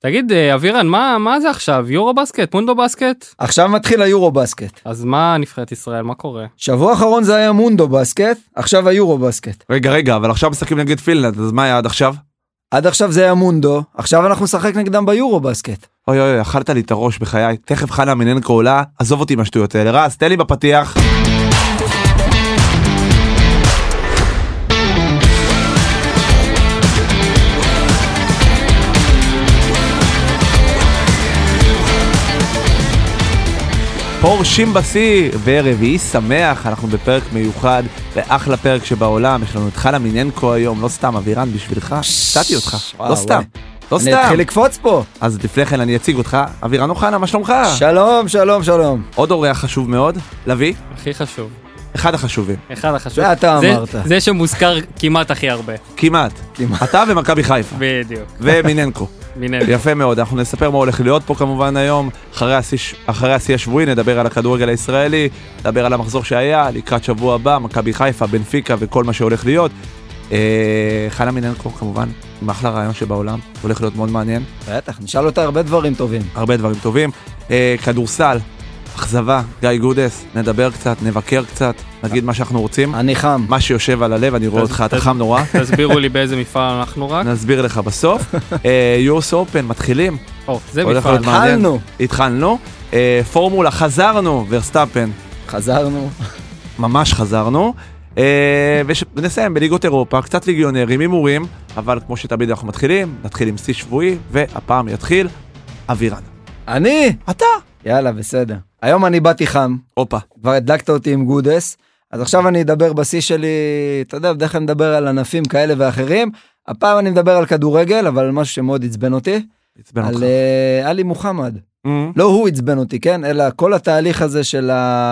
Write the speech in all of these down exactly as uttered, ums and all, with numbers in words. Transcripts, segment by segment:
תגיד, אבירן, מה, מה זה עכשיו? יורו בסקט? מונדו בסקט? עכשיו מתחיל היורו בסקט. אז מה נבחרת ישראל? מה קורה? שבוע האחרון זה היה מונדו בסקט, עכשיו היורו בסקט. רגע, רגע, אבל עכשיו משחקים נגד פינלנד, אז מה היה עד עכשיו? עד עכשיו זה היה מונדו, עכשיו אנחנו נשחק נגדם ביורו בסקט. אוי אוי, אכלת לי את הראש בחיי, תכף חנה מיננקו עולה, עזוב אותי מהשטויות האלה, רז, תן לי בפתיח. פורשים בשיא ורביעי שמח, אנחנו בפרק מיוחד ואחלה פרק שבעולם, יש לנו את חנה מיננקו היום, לא סתם אבירן בשבילך, שתתי אותך, לא סתם, לא סתם. אני אתחיל לקפוץ פה. אז לפני כן אני אציג אותך, אבירן אוחנה, מה שלומך? שלום, שלום, שלום. עוד אורח חשוב מאוד, לוי? הכי חשוב. אחד החשובים. אחד החשוב. זה אתה זה, אמרת. זה שמוזכר כמעט הכי הרבה. כמעט. כמעט. אתה ומכבי חיפה. בדיוק. ומיננקו. מיננקו. יפה מאוד, אנחנו נספר מה הולך להיות פה כמובן היום, אחרי השיא, אחרי השיא השבועי נדבר על הכדורגל הישראלי, נדבר על המחזור שהיה, לקראת שבוע הבא, מכבי חיפה, בנפיקה וכל מה שהולך להיות. אה, חנה מיננקו כמובן, עם אחלה רעיון שבעולם, הולך להיות מאוד מעניין. בטח, נשאל אותה הרבה דברים טובים. הרבה דברים טובים. אה, כדורסל, אכזבה, גיא גודס, נדבר קצת, נבקר קצת, נגיד מה שאנחנו רוצים. אני חם. מה שיושב על הלב, אני רואה אותך, אתה חם נורא. תסבירו לי באיזה מפעל אנחנו רק. נסביר לך בסוף. יו אס Open, מתחילים. או, זה הולך מפעל. להיות מעניין. התחלנו. התחלנו. אה, פורמולה, חזרנו, ורסטאפן, חזרנו. ממש חזרנו. אה, וש- ונסיים בליגות אירופה, קצת ליגיונרים, הימורים, אבל כמו שתמיד אנחנו מתחילים, נתחיל עם שיא שבועי, והפעם יתחיל אבירן. אני? אתה. יאללה, בסדר. היום אני באתי חם, הופה. כבר הדלקת אותי עם גודס, אז עכשיו אני אדבר בשיא שלי, אתה יודע, בדרך כלל נדבר על ענפים כאלה ואחרים, הפעם אני מדבר על כדורגל, אבל על משהו שמאוד עצבן אותי, עצבן על אותך. אה, עלי מוחמד. Mm. לא הוא עצבן אותי, כן? אלא כל התהליך הזה של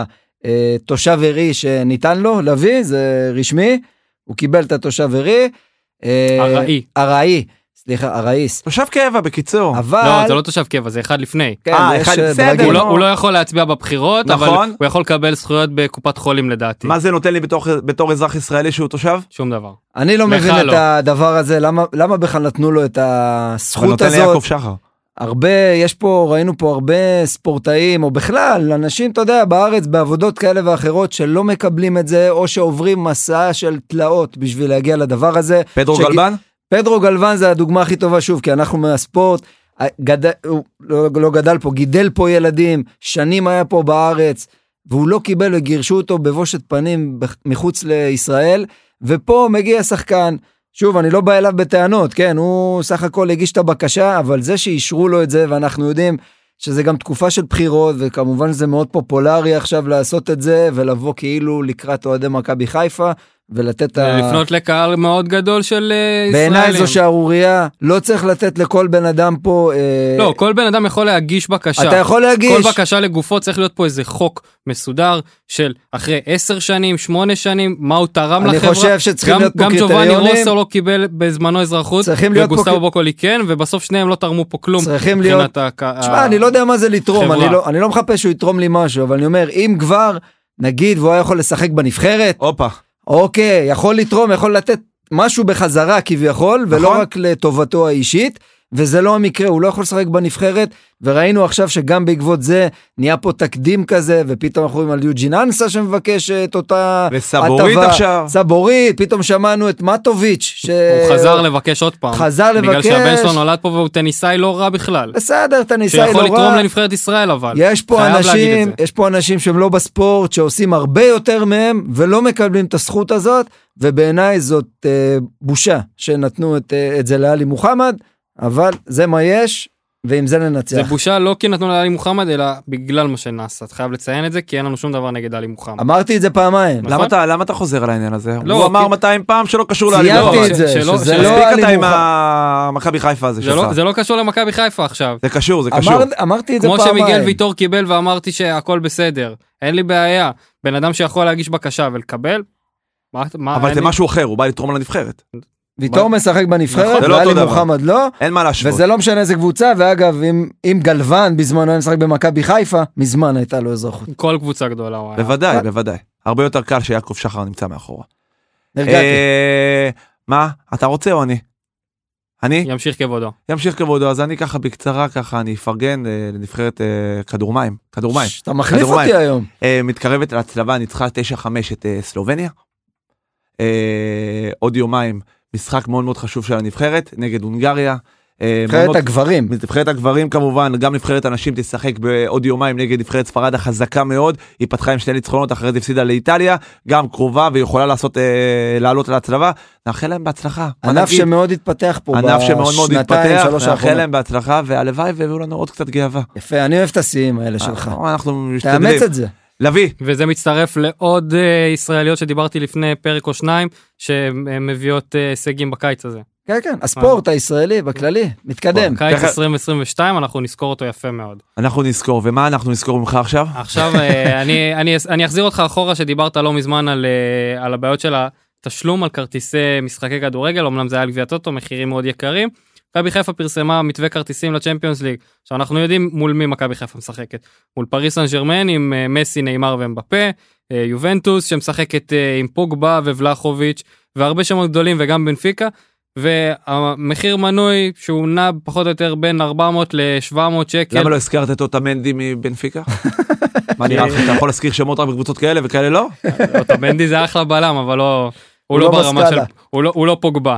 התושב ערי שניתן לו, לוי, זה רשמי, הוא קיבל את התושב ערי. אה, ארעי. ארעי, סליחה, ארעיס. תושב קבע בקיצור. אבל... לא, זה לא תושב קבע, זה אחד לפני. כן, אה, יש אחד, בסדר, דרגים. הוא לא. לא, הוא לא יכול להצביע בבחירות, אבל נכון. הוא יכול לקבל זכויות בקופת חולים לדעתי. מה זה נותן לי בתור, בתור אזרח ישראלי שהוא תושב? שום דבר. אני לא מבין את לא. הדבר הזה, למה, למה בכלל נתנו לו את אבל הזכות נותן לי הזאת? יעקב שחר. הרבה, יש פה, ראינו פה הרבה ספורטאים, או בכלל, אנשים, אתה יודע, בארץ, בעבודות כאלה ואחרות, שלא מקבלים את זה, או שעוברים מסע של תלאות בשביל להגיע לדבר הזה. פדרו שג... גלבן? פדרו גלבן זה הדוגמה הכי טובה, שוב, כי אנחנו מהספורט, גד... הוא לא, לא גדל פה, גידל פה ילדים, שנים היה פה בארץ, והוא לא קיבל וגירשו אותו בבושת פנים מחוץ לישראל, ופה מגיע שחקן, שוב, אני לא בא אליו בטענות, כן, הוא סך הכל הגיש את הבקשה, אבל זה שאישרו לו את זה, ואנחנו יודעים שזה גם תקופה של בחירות, וכמובן זה מאוד פופולרי עכשיו לעשות את זה, ולבוא כאילו לקראת אוהדי מכבי חיפה, ולתת ה... לפנות לקהל מאוד גדול של אה, ישראלים. בעיניי זו שערוריה, לא צריך לתת לכל בן אדם פה... אה... לא, כל בן אדם יכול להגיש בקשה. אתה יכול להגיש. כל בקשה לגופו צריך להיות פה איזה חוק מסודר של אחרי עשר שנים, שמונה שנים, מה הוא תרם אני לחברה. אני חושב שצריכים גם, להיות פה גם קריטריונים. ג'ובאני רוסו לא קיבל בזמנו אזרחות, וגוסטבו בוקולי כן, ובסוף שניהם לא תרמו פה כלום. צריכים להיות... תשמע, אני לא יודע מה זה לתרום, אני לא, אני לא מחפש שהוא יתרום לי משהו, אבל אני אומר, אם כבר, נגיד, והוא היה יכול לשחק בנבחרת, הופה. אוקיי, יכול לתרום, יכול לתת משהו בחזרה כביכול, ולא נכון. רק לטובתו האישית, וזה לא המקרה, הוא לא יכול לשחק בנבחרת, וראינו עכשיו שגם בעקבות זה נהיה פה תקדים כזה, ופתאום אנחנו רואים על יוג'ין אנסה שמבקשת אותה וסבורית הטבה, עכשיו. סבורית, פתאום שמענו את מטוביץ' ש... הוא חזר לבקש עוד פעם. חזר לבקש. בגלל שהבן שלו נולד פה והוא טניסאי לא רע בכלל. בסדר, טניסאי לא רע. שיכול לתרום לנבחרת ישראל אבל. יש פה חייב להגיד אנשים, את זה. יש פה אנשים שהם לא בספורט, שעושים הרבה יותר מהם, ולא מקבלים את הזכות הזאת, ובעיניי זאת אה, בושה שנתנו את, אה, את זה לעלי מוחמד, אבל זה מה יש, ועם זה ננצח. זה בושה לא כי נתנו לעלי מוחמד, אלא בגלל מה שנעשה. אתה חייב לציין את זה, כי אין לנו שום דבר נגד עלי מוחמד. אמרתי את זה פעמיים. נכון? למה אתה, למה אתה חוזר על העניין הזה? לא, הוא אמר כי- מאתיים פעם שלא קשור לעלי ציינתי מוחמד. את זה, שלא- שזה שלא- לא מספיק עלי אתה עם מוחמד. המכבי חיפה הזה זה שלך. לא, זה לא קשור למכבי חיפה עכשיו. זה קשור, זה קשור. אמר, אמרתי את זה כמו פעמיים. שמיגל ויטור קיבל ואמרתי שהכל בסדר. אין לי בעיה. בן אדם שיכול להגיש בקשה ולקבל, מה, מה, אבל אין זה לי- משהו אחר, הוא בא לתרום לנבחרת. ויטור משחק בנבחרת, נכון, זה לא ועלי אותו דבר. מוחמד לא, אין מה להשוות. וזה לא משנה איזה קבוצה, ואגב, אם, אם גלוון בזמן היה משחק במכבי חיפה, מזמן הייתה לו אזרחות. כל קבוצה גדולה. הוא היה. בוודאי, בוודאי. הרבה יותר קל שיעקב שחר נמצא מאחורה. נרגעתי. אה, מה? אתה רוצה או אני? אני? ימשיך כבודו. ימשיך כבודו, אז אני ככה בקצרה, ככה אני אפרגן לנבחרת כדור מים. כדור מים. אתה מחליף אותי היום. מתקרבת להצלבה, ניצחה תשע חמש את סלובניה. עוד יומיים, משחק מאוד מאוד חשוב של הנבחרת, נגד הונגריה. נבחרת הגברים. נבחרת הגברים כמובן, גם נבחרת הנשים תשחק בעוד יומיים נגד נבחרת ספרד החזקה מאוד, היא פתחה עם שני ניצחונות, אחרי זה הפסידה לאיטליה, גם קרובה ויכולה לעשות, לעלות להצלבה, נאחל להם בהצלחה. ענף שמאוד התפתח פה בשנתיים, שלוש האחרונות. נאחל להם בהצלחה, והלוואי והביאו לנו עוד קצת גאווה. יפה, אני אוהב את השיאים האלה שלך. אנחנו משתדלים. תאמץ את זה. לוי. וזה מצטרף לעוד ישראליות שדיברתי לפני פרק או שניים, שמביאות הישגים בקיץ הזה. כן, כן, הספורט הישראלי בכללי, מתקדם. קיץ עשרים עשרים ושתיים, אנחנו נזכור אותו יפה מאוד. אנחנו נזכור, ומה אנחנו נזכור ממך עכשיו? עכשיו, אני, אני, אני אחזיר אותך אחורה שדיברת לא מזמן על, על הבעיות של התשלום על כרטיסי משחקי כדורגל, אמנם זה היה גביע טוטו, מחירים מאוד יקרים. מכבי חיפה פרסמה מתווה כרטיסים לצ'מפיונס ליג, עכשיו אנחנו יודעים מול מי מכבי חיפה משחקת, מול פריס סן ז'רמן עם מסי, ניימר ומבפה, יובנטוס שמשחקת עם פוגבה ובלחוביץ' והרבה שמות גדולים וגם בנפיקה, והמחיר מנוי שהוא נע פחות או יותר בין ארבע מאות ל-שבע מאות שקל. למה לא הזכרת את אוטמנדי מבנפיקה? מה נראה לך, אתה יכול להזכיר שמות רק בקבוצות כאלה וכאלה לא? אוטמנדי זה אחלה בלם, אבל הוא לא ברמה של, הוא לא פוגבה.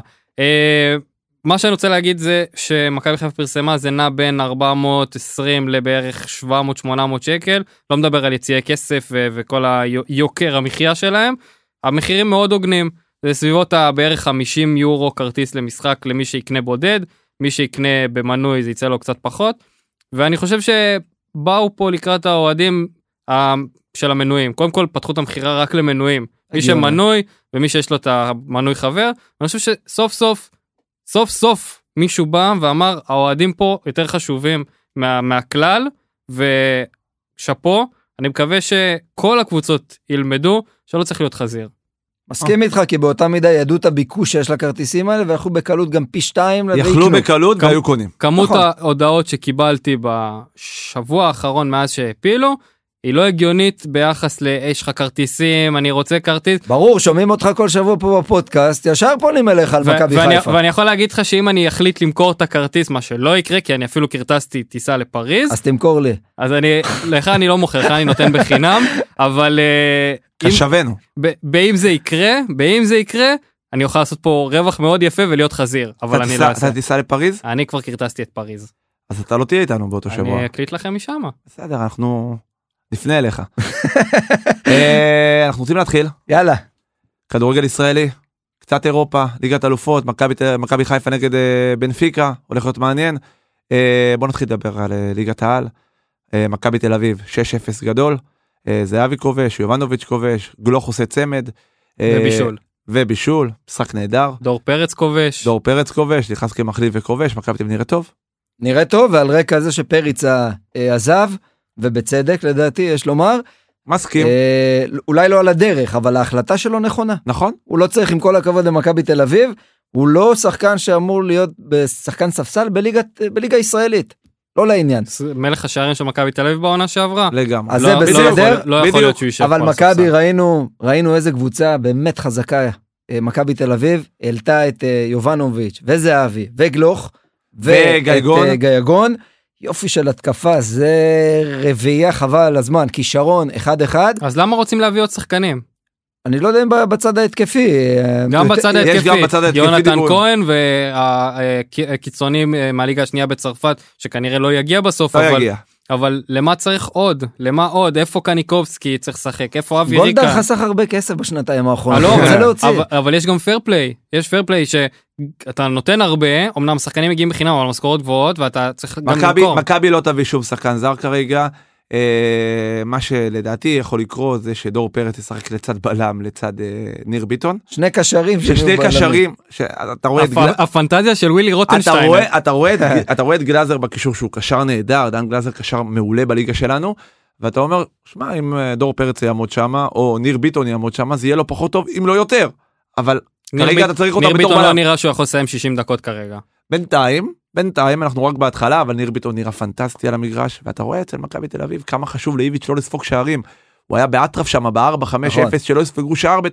מה שאני רוצה להגיד זה שמכבי חיפה פרסמה זה נע בין ארבע מאות ועשרים לבערך שבע מאות שמונה מאות שקל, לא מדבר על יציאי כסף וכל היוקר המחיה שלהם, המחירים מאוד הוגנים, זה סביבות בערך חמישים יורו כרטיס למשחק למי שיקנה בודד, מי שיקנה במנוי זה יצא לו קצת פחות, ואני חושב שבאו פה לקראת האוהדים של המנויים, קודם כל פתחו את המחירה רק למנויים, מי שמנוי ומי שיש לו את המנוי חבר, ואני חושב שסוף סוף, סוף סוף מישהו בא ואמר, האוהדים פה יותר חשובים מה, מהכלל, ושפו, אני מקווה שכל הקבוצות ילמדו שלא צריך להיות חזיר. מסכים איתך, כי באותה מידה ידעו את הביקוש שיש לכרטיסים האלה, ויכלו בקלות גם פי שתיים. יכלו בקלות והיו קונים. כמות ההודעות שקיבלתי בשבוע האחרון מאז שהפילו, היא לא הגיונית ביחס לאיש לך כרטיסים, אני רוצה כרטיס. ברור, שומעים אותך כל שבוע פה בפודקאסט, ישר פונים אליך על מכבי חיפה. ואני יכול להגיד לך שאם אני אחליט למכור את הכרטיס, מה שלא יקרה, כי אני אפילו קרטסתי טיסה לפריז. אז תמכור לי. אז אני, לך אני לא מוכר, לך אני נותן בחינם, אבל... כשווינו. באם זה יקרה, באם זה יקרה, אני אוכל לעשות פה רווח מאוד יפה ולהיות חזיר, אבל אני לא אעשה. אתה טיסה לפריז? אני כבר קרטסתי את פריז. אז אתה לא תהיה איתנו באותו שבוע. אני אקליט לכם משם. בסדר, אנחנו נפנה אליך. אנחנו רוצים להתחיל. יאללה. כדורגל ישראלי, קצת אירופה, ליגת אלופות, מכבי חיפה נגד בנפיקה, הולך להיות מעניין. בוא נתחיל לדבר על ליגת העל. מכבי תל אביב, שש אפס גדול. זהבי כובש, יובנוביץ' כובש, גלוך עושה צמד. ובישול. ובישול, משחק נהדר. דור פרץ כובש. דור פרץ כובש, נכנס כמחליף וכובש, מכבי תל אביב נראה טוב. נראה טוב, ועל רקע זה שפריצה עזב, ובצדק לדעתי יש לומר. מסכים. אולי לא על הדרך, אבל ההחלטה שלו נכונה. נכון. הוא לא צריך עם כל הכבוד למכבי תל אביב, הוא לא שחקן שאמור להיות בשחקן ספסל בליגה ישראלית. לא לעניין. מלך השערים של מכבי תל אביב בעונה שעברה. לגמרי. אז זה בסדר. לא יכול להיות שהוא יישב. אבל מכבי ראינו, ראינו איזה קבוצה באמת חזקה. מכבי תל אביב העלתה את יובנוביץ' וזהבי וגלוך ואת גייגון. יופי של התקפה, זה רביעייה חבל על הזמן, כישרון אחד אחד. אז למה רוצים להביא עוד שחקנים? אני לא יודע אם בצד ההתקפי. גם בצד ההתקפי, יונתן כהן והקיצונים מהליגה השנייה בצרפת, שכנראה לא יגיע בסוף, אבל למה צריך עוד? למה עוד? איפה קניקובסקי צריך לשחק? איפה אבי ריקה? גולדהר חסך הרבה כסף בשנתיים האחרונות. אבל יש גם פייר פליי, יש פייר פליי שאתה נותן הרבה, אמנם שחקנים מגיעים בחינם, אבל משכורות גבוהות, ואתה צריך גם למכור. מכבי לא תביא שום שחקן זר כרגע, מה שלדעתי יכול לקרות זה שדור פרץ ישחק לצד בלם, לצד ניר ביטון. שני קשרים. שני קשרים. הפנטזיה של ווילי רוטנשטיין. אתה רואה את גלאזר בקישור שהוא קשר נהדר, דן גלאזר קשר מעולה בליגה שלנו, ואתה אומר, שמע, אם דור פרץ יעמוד שמה, או ניר ביטון יעמוד שמה, זה יהיה לו פחות טוב, אם לא יותר. אבל כרגע אתה צריך אותו בתור בלם. ניר ביטון לא נראה שהוא יכול לסיים שישים דקות כרגע. בינתיים, בינתיים אנחנו רק בהתחלה, אבל ניר ביטון נראה פנטסטי על המגרש, ואתה רואה אצל מכבי תל אביב כמה חשוב לאיביץ' לא לספוג שערים. הוא היה באטרף שם ב-ארבע חמש אפס שלא יספגו שער,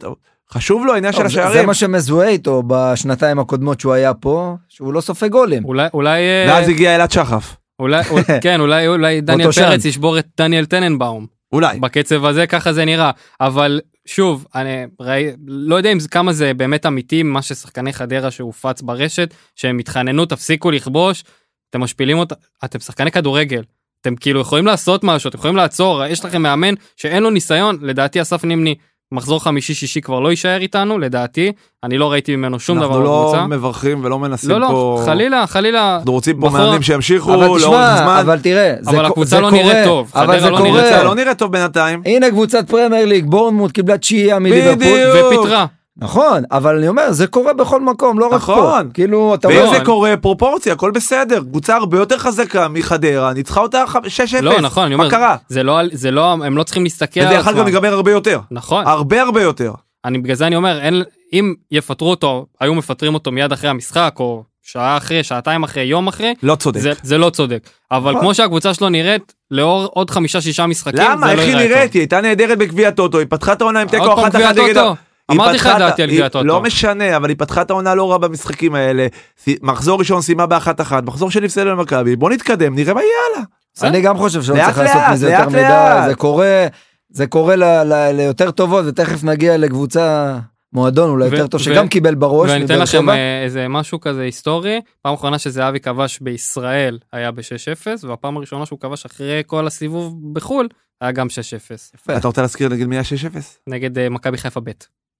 חשוב לו העניין של השערים. זה מה שמזוהה איתו בשנתיים הקודמות שהוא היה פה, שהוא לא סופג גולים. אולי, אולי... ואז הגיע אלעד שחף. אולי, כן, אולי, אולי דניאל פרץ ישבור את דניאל טננבאום. אולי. בקצב הזה, ככה זה נראה. אבל שוב, אני ראי, לא יודע אם זה, כמה זה באמת אמיתי, מה ששחקני חדרה שהופץ ברשת, שהם התחננו, תפסיקו לכבוש, אתם משפילים אותה, אתם שחקני כדורגל. אתם כאילו יכולים לעשות משהו, אתם יכולים לעצור, יש לכם מאמן שאין לו ניסיון, לדעתי אסף נימני, מחזור חמישי שישי כבר לא יישאר איתנו, לדעתי, אני לא ראיתי ממנו שום דבר בקבוצה. אנחנו לא מברכים ולא מנסים פה... לא, לא, חלילה, חלילה. אנחנו רוצים פה מאמנים שימשיכו לאורך זמן. אבל תראה, אבל הקבוצה לא נראית טוב. אבל זה קורה. הקבוצה לא נראית טוב בינתיים. הנה קבוצת פרמייר ליג, בורנמוט קיבלה תשיעייה מליברפול. ופיטרה. נכון, אבל אני אומר, זה קורה בכל מקום, לא רק פה. נכון. כאילו, אתה ואם זה קורה, פרופורציה, הכל בסדר. קבוצה הרבה יותר חזקה מחדרה, ניצחה אותה שש אפס. לא, נכון, אני אומר, מה קרה? זה לא, זה לא, הם לא צריכים להסתכל על עצמם. וזה יכול גם להיגמר הרבה יותר. נכון. הרבה הרבה יותר. אני בגלל זה אני אומר, אין, אם יפטרו אותו, היו מפטרים אותו מיד אחרי המשחק, או שעה אחרי, שעתיים אחרי, יום אחרי, לא צודק. זה, זה לא צודק. אבל כמו שהקבוצה שלו נראית, לאור עוד חמישה, שישה משחקים, למה? איך היא נראית? היא הייתה נהדרת בגביע טוטו, היא פתחה את העונה עם תיקו אחת אחת נגד... אמרתי לך דעתי על גביע טוטו. לא משנה, אבל היא פתחה את העונה לא רע במשחקים האלה. מחזור ראשון סיימה באחת אחת, מחזור שני הפסד למכבי. בוא נתקדם, נראה מה יהיה לה. אני גם חושב שלא צריך לעשות מזה יותר מידע. זה קורה, זה קורה ליותר טובות, ותכף נגיע לקבוצה מועדון אולי יותר טוב, שגם קיבל בראש. ואני אתן לכם איזה משהו כזה היסטורי. פעם אחרונה שזהבי כבש בישראל היה ב-שש אפס, והפעם הראשונה שהוא כבש אחרי כל הסיבוב בחול, היה גם שש אפס. אתה רוצה להזכיר נגד מי היה שש אפס? נגד מכבי חיפה ב'.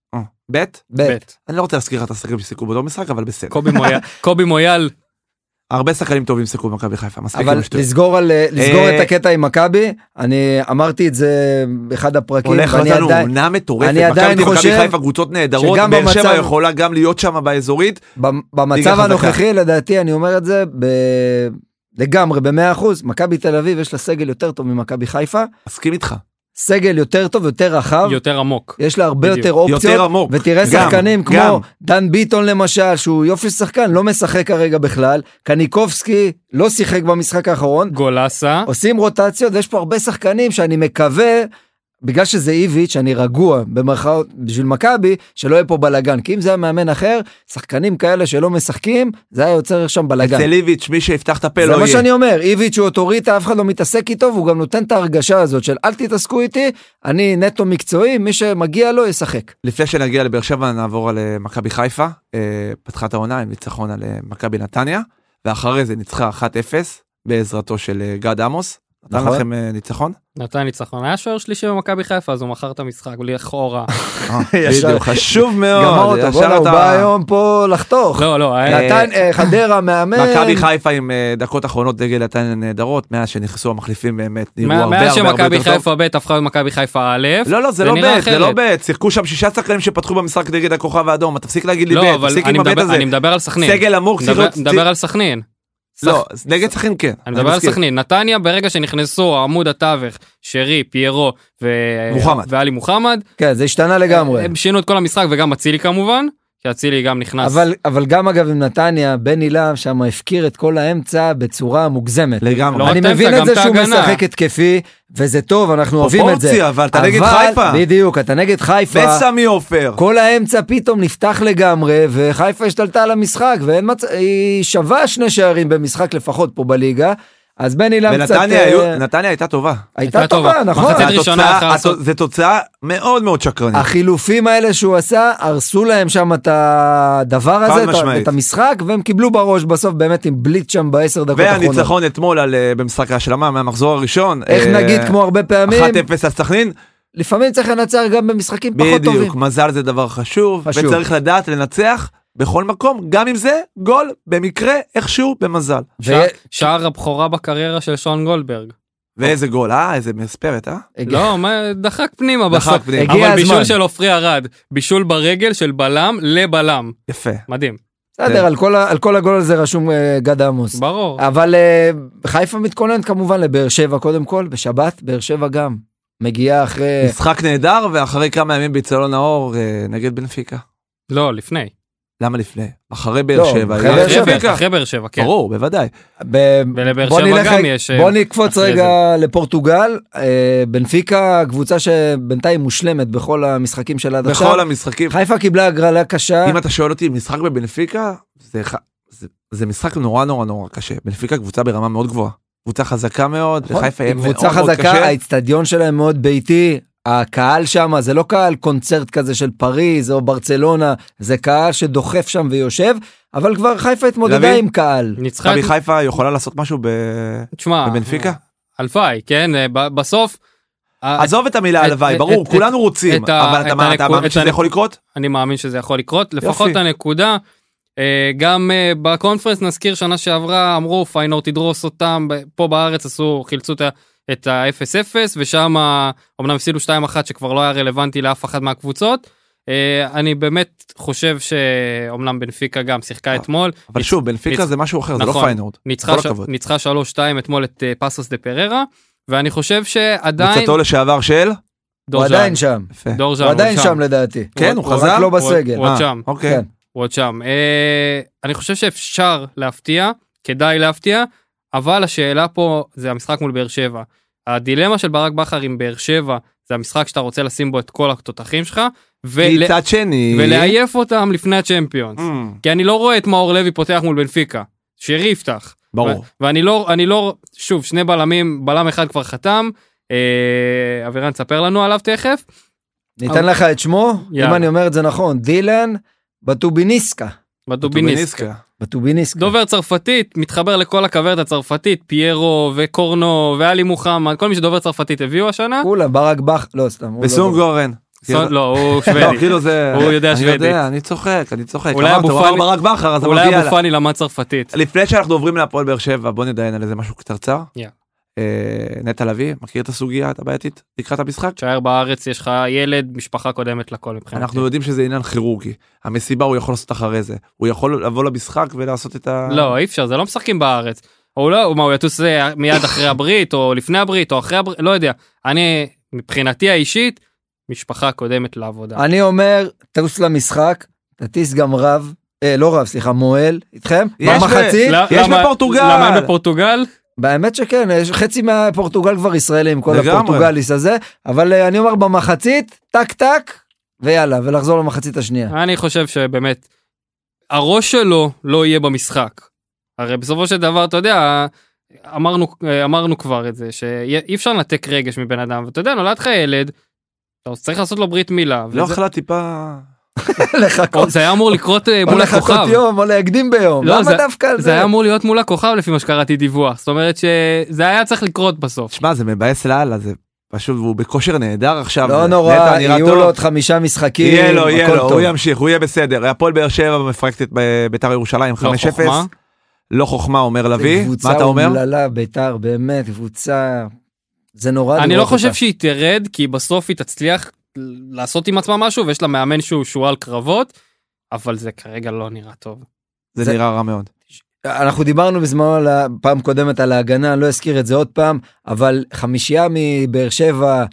בית? בית. אני לא רוצה להזכיר את השחקנים ששיחקו באותו משחק, אבל בסדר. קובי מויאל. הרבה שחקנים טובים שיחקו במכבי חיפה, מספיק. אבל לסגור את הקטע עם מכבי, אני אמרתי את זה באחד הפרקים. הולך לנו עונה מטורפת, מכבי חיפה קבוצות נהדרות, באר שבע יכולה גם להיות שם באזורית. במצב הנוכחי, לדעתי, אני אומר את זה לגמרי, ב-מאה אחוז, מכבי תל אביב יש לה סגל יותר טוב ממכבי חיפה. מסכים איתך. סגל יותר טוב, יותר רחב. יותר עמוק. יש לה הרבה יותר אופציות. יותר עמוק. ותראה שחקנים כמו דן ביטון למשל, שהוא יופי שחקן, לא משחק כרגע בכלל. קניקובסקי לא שיחק במשחק האחרון. גולסה. עושים רוטציות, ויש פה הרבה שחקנים שאני מקווה, בגלל שזה איביץ', אני רגוע במרכאות בשביל מכבי, שלא יהיה פה בלגן. כי אם זה היה מאמן אחר, שחקנים כאלה שלא משחקים, זה היה יוצר שם בלגן. אצל איביץ', מי שיפתח את הפה לא יהיה. זה מה שאני אומר, איביץ' הוא אוטוריטה, אף אחד לא מתעסק איתו, והוא גם נותן את ההרגשה הזאת של אל תתעסקו איתי, אני נטו מקצועי, מי שמגיע לו ישחק. לפני שנגיע לבאר שבע, נעבור על מכבי חיפה, פתחה את העונה עם ניצחון על מכבי נתניה, ואחרי זה ניצחה אחת אפס בעזרתו של גד עמוס. נתן לכם ניצחון? נתן ניצחון, היה שוער שלישי במכבי חיפה, אז הוא מכר את המשחק, הוא לכאורה. חשוב מאוד. גמר אותו, בוא הוא בא היום פה לחתוך. לא, לא. נתן חדרה מאמן. מכבי חיפה עם דקות אחרונות נגד נתניה נהדרות, מאז שנכנסו המחליפים באמת, נראו הרבה הרבה מאז שמכבי חיפה ב' הפכה במכבי חיפה א'. לא, לא, זה לא ב', זה לא ב', שיחקו שם שישה שחקנים שפתחו במשחק נגד הכוכב האדום, תפסיק להגיד לי ב', תפסיק עם הב' הזה. אני מדבר על סכנין. סגל עמוק, מדבר על סכנין. לא, נגד סכנין כן. אני מדבר על סכנין. נתניה ברגע שנכנסו עמוד התווך, שרי, פיירו ואלי מוחמד. כן, זה השתנה לגמרי. הם שינו את כל המשחק וגם אצילי כמובן, כי אצילי גם נכנס. אבל, אבל גם אגב עם נתניה, בן אילם שם הפקיר את כל האמצע בצורה מוגזמת. לגמרי. אני מבין את זה שהוא משחק התקפי, וזה טוב, אנחנו אוהבים את זה. פרופורציה, אבל אתה נגד חיפה. בדיוק, אתה נגד חיפה. וסמי עופר. כל האמצע פתאום נפתח לגמרי, וחיפה השתלטה על המשחק, והיא שווה שני שערים במשחק לפחות פה בליגה. אז בן אילם קצת... נתניה הייתה טובה. הייתה טובה, נכון. זה תוצאה מאוד מאוד שקרנית. החילופים האלה שהוא עשה, הרסו להם שם את הדבר הזה, את המשחק, והם קיבלו בראש בסוף באמת עם בליץ שם בעשר דקות האחרונות. והניצחון אתמול במשחק ההשלמה מהמחזור הראשון. איך נגיד כמו הרבה פעמים. אחת אפס על סכנין. לפעמים צריך לנצח גם במשחקים פחות טובים. בדיוק, מזל זה דבר חשוב, וצריך לדעת לנצח. בכל מקום, גם אם זה גול, במקרה, איכשהו, במזל. שער הבכורה בקריירה של שון גולדברג. ואיזה גול, אה? איזה מספרת, אה? לא, דחק פנימה בסוף. אבל בישול של אופרי ארד, בישול ברגל של בלם לבלם. יפה. מדהים. בסדר, על כל הגול הזה רשום גד עמוס. ברור. אבל חיפה מתכוננת כמובן לבאר שבע קודם כל, בשבת, באר שבע גם. מגיעה אחרי... משחק נהדר, ואחרי כמה ימים באצטדיון האור נגד בנפיקה. לא, לפני. למה לפני? אחרי באר שבע. אחרי באר שבע, כן. ברור, בוודאי. ולבאר שבע גם יש... בוא נקפוץ רגע לפורטוגל, בנפיקה, קבוצה שבינתיים מושלמת בכל המשחקים של עד עכשיו. בכל המשחקים. חיפה קיבלה הגרלה קשה. אם אתה שואל אותי, משחק בבנפיקה, זה משחק נורא נורא נורא קשה. בנפיקה קבוצה ברמה מאוד גבוהה. קבוצה חזקה מאוד, לחיפה יהיה מאוד מאוד קשה. קבוצה חזקה, האצטדיון שלהם מאוד ביתי, הקהל שם, זה לא קהל קונצרט כזה של פריז או ברצלונה, זה קהל שדוחף שם ויושב, אבל כבר חיפה התמודדה עם קהל. מכבי חיפה יכולה לעשות משהו בבנפיקה? אלפאי, כן, בסוף... עזוב את המילה הלוואי, ברור, כולנו רוצים, אבל אתה מאמין שזה יכול לקרות? אני מאמין שזה יכול לקרות, לפחות הנקודה, גם בקונפרנס נזכיר שנה שעברה, אמרו פיינור תדרוס אותם, פה בארץ עשו, חילצו את ה-אפס אפס, ושם אמנם הפסידו שתיים אחת שכבר לא היה רלוונטי לאף אחת מהקבוצות, אני באמת חושב שאומנם בנפיקה גם שיחקה אתמול. אבל שוב, בנפיקה זה משהו אחר, זה לא פיינורד. ניצחה שלוש שתיים אתמול את פאסוס דה פררה, ואני חושב שעדיין... קבוצתו לשעבר של? הוא עדיין שם. הוא עדיין שם לדעתי. כן, הוא חזר? רק לא בסגל. הוא עוד שם. אוקיי. הוא עוד שם. אני חושב שאפשר להפתיע, כדאי להפתיע, אבל השאלה פה זה המשחק מול באר שבע. הדילמה של ברק בכר עם באר שבע, זה המשחק שאתה רוצה לשים בו את כל התותחים שלך, מצד שני... ולהייף אותם לפני הצ'מפיונס. כי אני לא רואה את מאור לוי פותח מול בנפיקה. שירי יפתח. ברור. ואני לא, אני לא, שוב, שני בלמים, בלם אחד כבר חתם, אבירן, תספר לנו עליו תכף. ניתן לך את שמו, אם אני אומר את זה נכון, דילן בטוביניסקה. בטוביניסקה. בטוביניסקה. דובר צרפתית, מתחבר לכל הכוורת הצרפתית, פיירו וקורנו ואלי מוחמד, כל מי שדובר צרפתית הביאו השנה. כולה, ברק בח, לא סתם. בסון גורן. לא, הוא שוודי. הוא יודע שוודי. אני יודע, אני צוחק, אני צוחק. אולי אבו פאני למד צרפתית. לפני שאנחנו עוברים להפועל באר שבע, בוא נדיין על איזה משהו קצרצר. נטע לביא, מכיר את הסוגיה הבעייתית לקראת המשחק? תשאר בארץ, יש לך ילד, משפחה קודמת לכל מבחינתי. אנחנו יודעים שזה עניין כירורגי. המסיבה הוא יכול לעשות אחרי זה. הוא יכול לבוא למשחק ולעשות את ה... לא, אי אפשר, זה לא משחקים בארץ. או לא, מה, הוא יטוס מיד אחרי הברית, או לפני הברית, או אחרי הברית, לא יודע. אני, מבחינתי האישית, משפחה קודמת לעבודה. אני אומר, תטוס למשחק, תטיס גם רב, אה, לא רב, סליחה, מועל, איתכם? במחצית? יש בפורטוגל. למה אין בפורטוגל? באמת שכן, יש חצי מהפורטוגל כבר ישראלים, כל הפורטוגליס הזה, אבל אני אומר במחצית, טק טק, ויאללה, ולחזור למחצית השנייה. אני חושב שבאמת, הראש שלו לא יהיה במשחק. הרי בסופו של דבר, אתה יודע, אמרנו, אמרנו כבר את זה, שאי אפשר לנתק רגש מבן אדם, ואתה יודע, נולד לך ילד, אתה צריך לעשות לו ברית מילה. לא יכלה טיפה... לחכות. זה היה אמור לקרות מול הכוכב. או לחכות יום, או להקדים ביום. למה דווקא על זה? זה היה אמור להיות מול הכוכב לפי מה שקראתי דיווח. זאת אומרת שזה היה צריך לקרות בסוף. שמע, זה מבאס לאללה, זה פשוט, הוא בכושר נהדר עכשיו. לא נורא, יהיו לו עוד חמישה משחקים. יהיה לו, יהיה לו, הוא ימשיך, הוא יהיה בסדר. הפועל באר שבע מפרקת בביתר ירושלים חמש אפס. לא חוכמה, אומר לביא. מה אתה אומר? קבוצה אומללה, ביתר, באמת, קבוצה... זה נורא. אני לא חושב שהיא תרד, כי בסוף היא תצליח לעשות עם עצמה משהו, ויש לה מאמן שהוא שועל קרבות, אבל זה כרגע לא נראה טוב. זה, זה... נראה רע מאוד. אנחנו דיברנו בזמנו על הפעם קודמת על ההגנה, אני לא אזכיר את זה עוד פעם, אבל חמישייה מבאר שבע,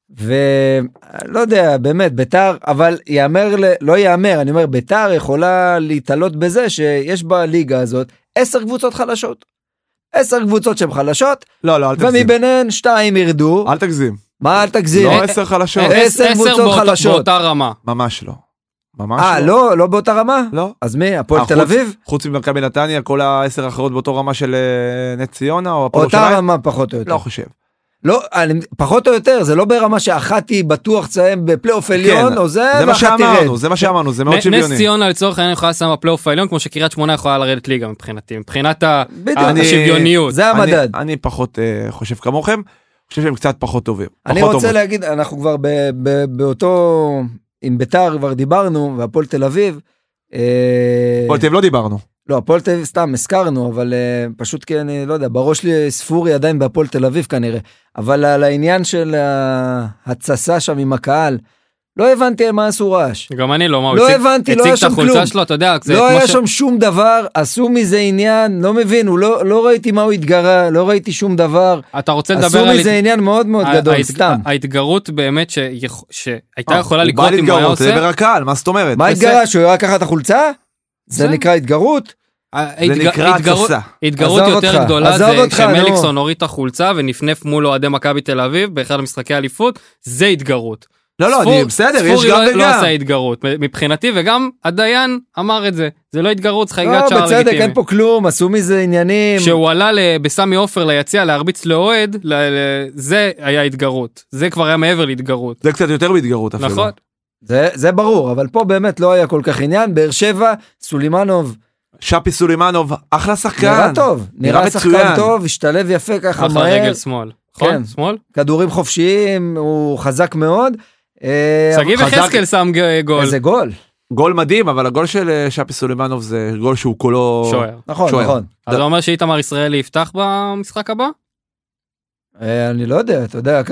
ולא יודע, באמת, ביתר, אבל יאמר, לא יאמר, אני אומר, ביתר יכולה להתעלות בזה, שיש בליגה הזאת עשר קבוצות חלשות. עשר קבוצות שהן חלשות, לא, לא, אל תגזים. ומביניהן שתיים ירדו. אל תגזים. מה אל תגזים? לא עשר חלשות. עשר קבוצות חלשות. באותה רמה. ממש לא. ממש לא. אה, לא? לא באותה רמה? לא. אז מי? הפועל תל אביב? חוץ ממכבי נתניה, כל העשר האחרות באותו רמה של נס ציונה, או הפועל ירושלים? אותה רמה פחות או יותר. לא חושב. לא, פחות או יותר, זה לא ברמה שאחת היא בטוח תסיים בפלייאוף עליון, או זה, ואחת תרד. זה מה שאמרנו, זה מאוד שוויוני. נס ציונה לצורך העניין יכולה לסיים בפלייאוף העליון, כמו שקריית שמונה יכולה לרדת ליגה מבחינתי, מבחינת השוויוניות. זה המדד. אני פחות חושב כמוכם, חושב שהם קצת פחות טובים. אני רוצה להגיד, אנחנו כבר באותו, עם ביתר כבר דיברנו, והפועל תל אביב. הפועל תל אביב לא דיברנו. לא, הפועל תל אביב סתם הזכרנו, אבל uh, פשוט כי אני לא יודע, בראש שלי ספורי עדיין בהפועל תל אביב כנראה, אבל על העניין של ההצסה שם עם הקהל, לא הבנתי מה עשו רעש. גם אני לא, מה לא הציג, הבנתי, לא היה שם כלום. שלו, אתה יודע, לא היה ש... שם שום דבר, עשו מזה עניין, לא מבין, לא, לא ראיתי מה הוא התגרה, לא ראיתי שום דבר. אתה רוצה לדבר עשו מזה עניין מאוד מאוד גדול, ההת... סתם. ההתגרות באמת שהייתה יכולה לקרות עם מה היה עושה. מה זאת אומרת? מה התגרה, שהוא יראה ככה את החולצה? זה נקרא התגרות? זה נקרא התססה. התגרות יותר גדולה זה שמליקסון הוריד את החולצה ונפנף מול אוהדי מכבי תל אביב באחד המשחקי האליפות, זה התגרות. לא, לא, אני בסדר, יש גם וגם. לא עשה התגרות, מבחינתי, וגם הדיין אמר את זה. זה לא התגרות, זה חגיגת שער לגיטימי. לא, בצדק, אין פה כלום, עשו מזה עניינים. שהוא עלה בסמי עופר ליציע, להרביץ לאוהד, זה היה התגרות. זה כבר היה מעבר להתגרות. זה קצת יותר בהתגרות אפילו. נכון. זה ברור, אבל פה באמת לא היה כל כך עניין. באר שבע, סולימנוב. שפי סולימנוב, אחלה שחקן. נראה טוב, נראה שחקן טוב, השתלב יפה ככה מהר. אחלה רגל שמאל. נכון, שמאל? כדורים חופשיים, הוא חזק מאוד. שגיב וחזקאל שם גול. איזה גול. גול מדהים, אבל הגול של שפי סולימנוב זה גול שהוא כולו שוער. נכון, נכון. אז זה אומר שאיתמר ישראלי יפתח במשחק הבא? אני לא יודע, אתה יודע,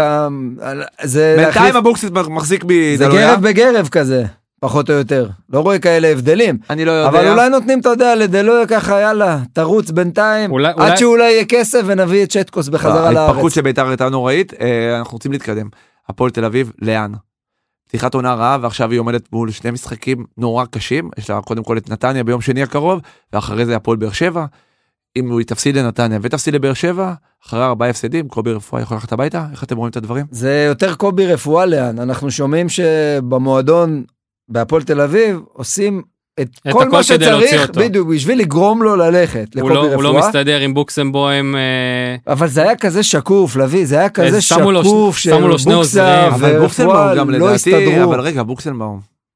בינתיים אבוקסיס מחזיק בי... זה גרב בגרב כזה, פחות או יותר. לא רואה כאלה הבדלים. אני לא יודע. אבל אולי נותנים, אתה יודע, לדלויה ככה, יאללה, תרוץ בינתיים, עד שאולי יהיה כסף ונביא את שטקוס בחזרה לארץ. ההתפרקות של בית"ר הייתה נוראית, אנחנו רוצים להתקדם. הפועל תל אביב, לאן? פתיחת עונה רעה, ועכשיו היא עומדת מול שני משחקים נורא קשים, יש לה קודם כל את נתניה ביום שני הקרוב, ואחרי זה הפועל באר שבע, אם הוא תפסיד לנתניה ותפסיד לבאר שבע, אחרי ארבעה הפסדים, קובי רפואה יכול ללכת הביתה, איך אתם רואים את הדברים? זה יותר קובי רפואה לאן, אנחנו שומעים שבמועדון, בהפועל תל אביב, עושים את, את כל מה שצריך, בדיוק, בשביל לגרום לו ללכת לקובי לא, רפואה. הוא לא מסתדר עם בוקסמבוים. אבל זה היה כזה שקוף, לוי, זה היה כזה שקוף, של בוקסה ורפואה לא הסתדרו. אבל רגע, בוקסלבאום,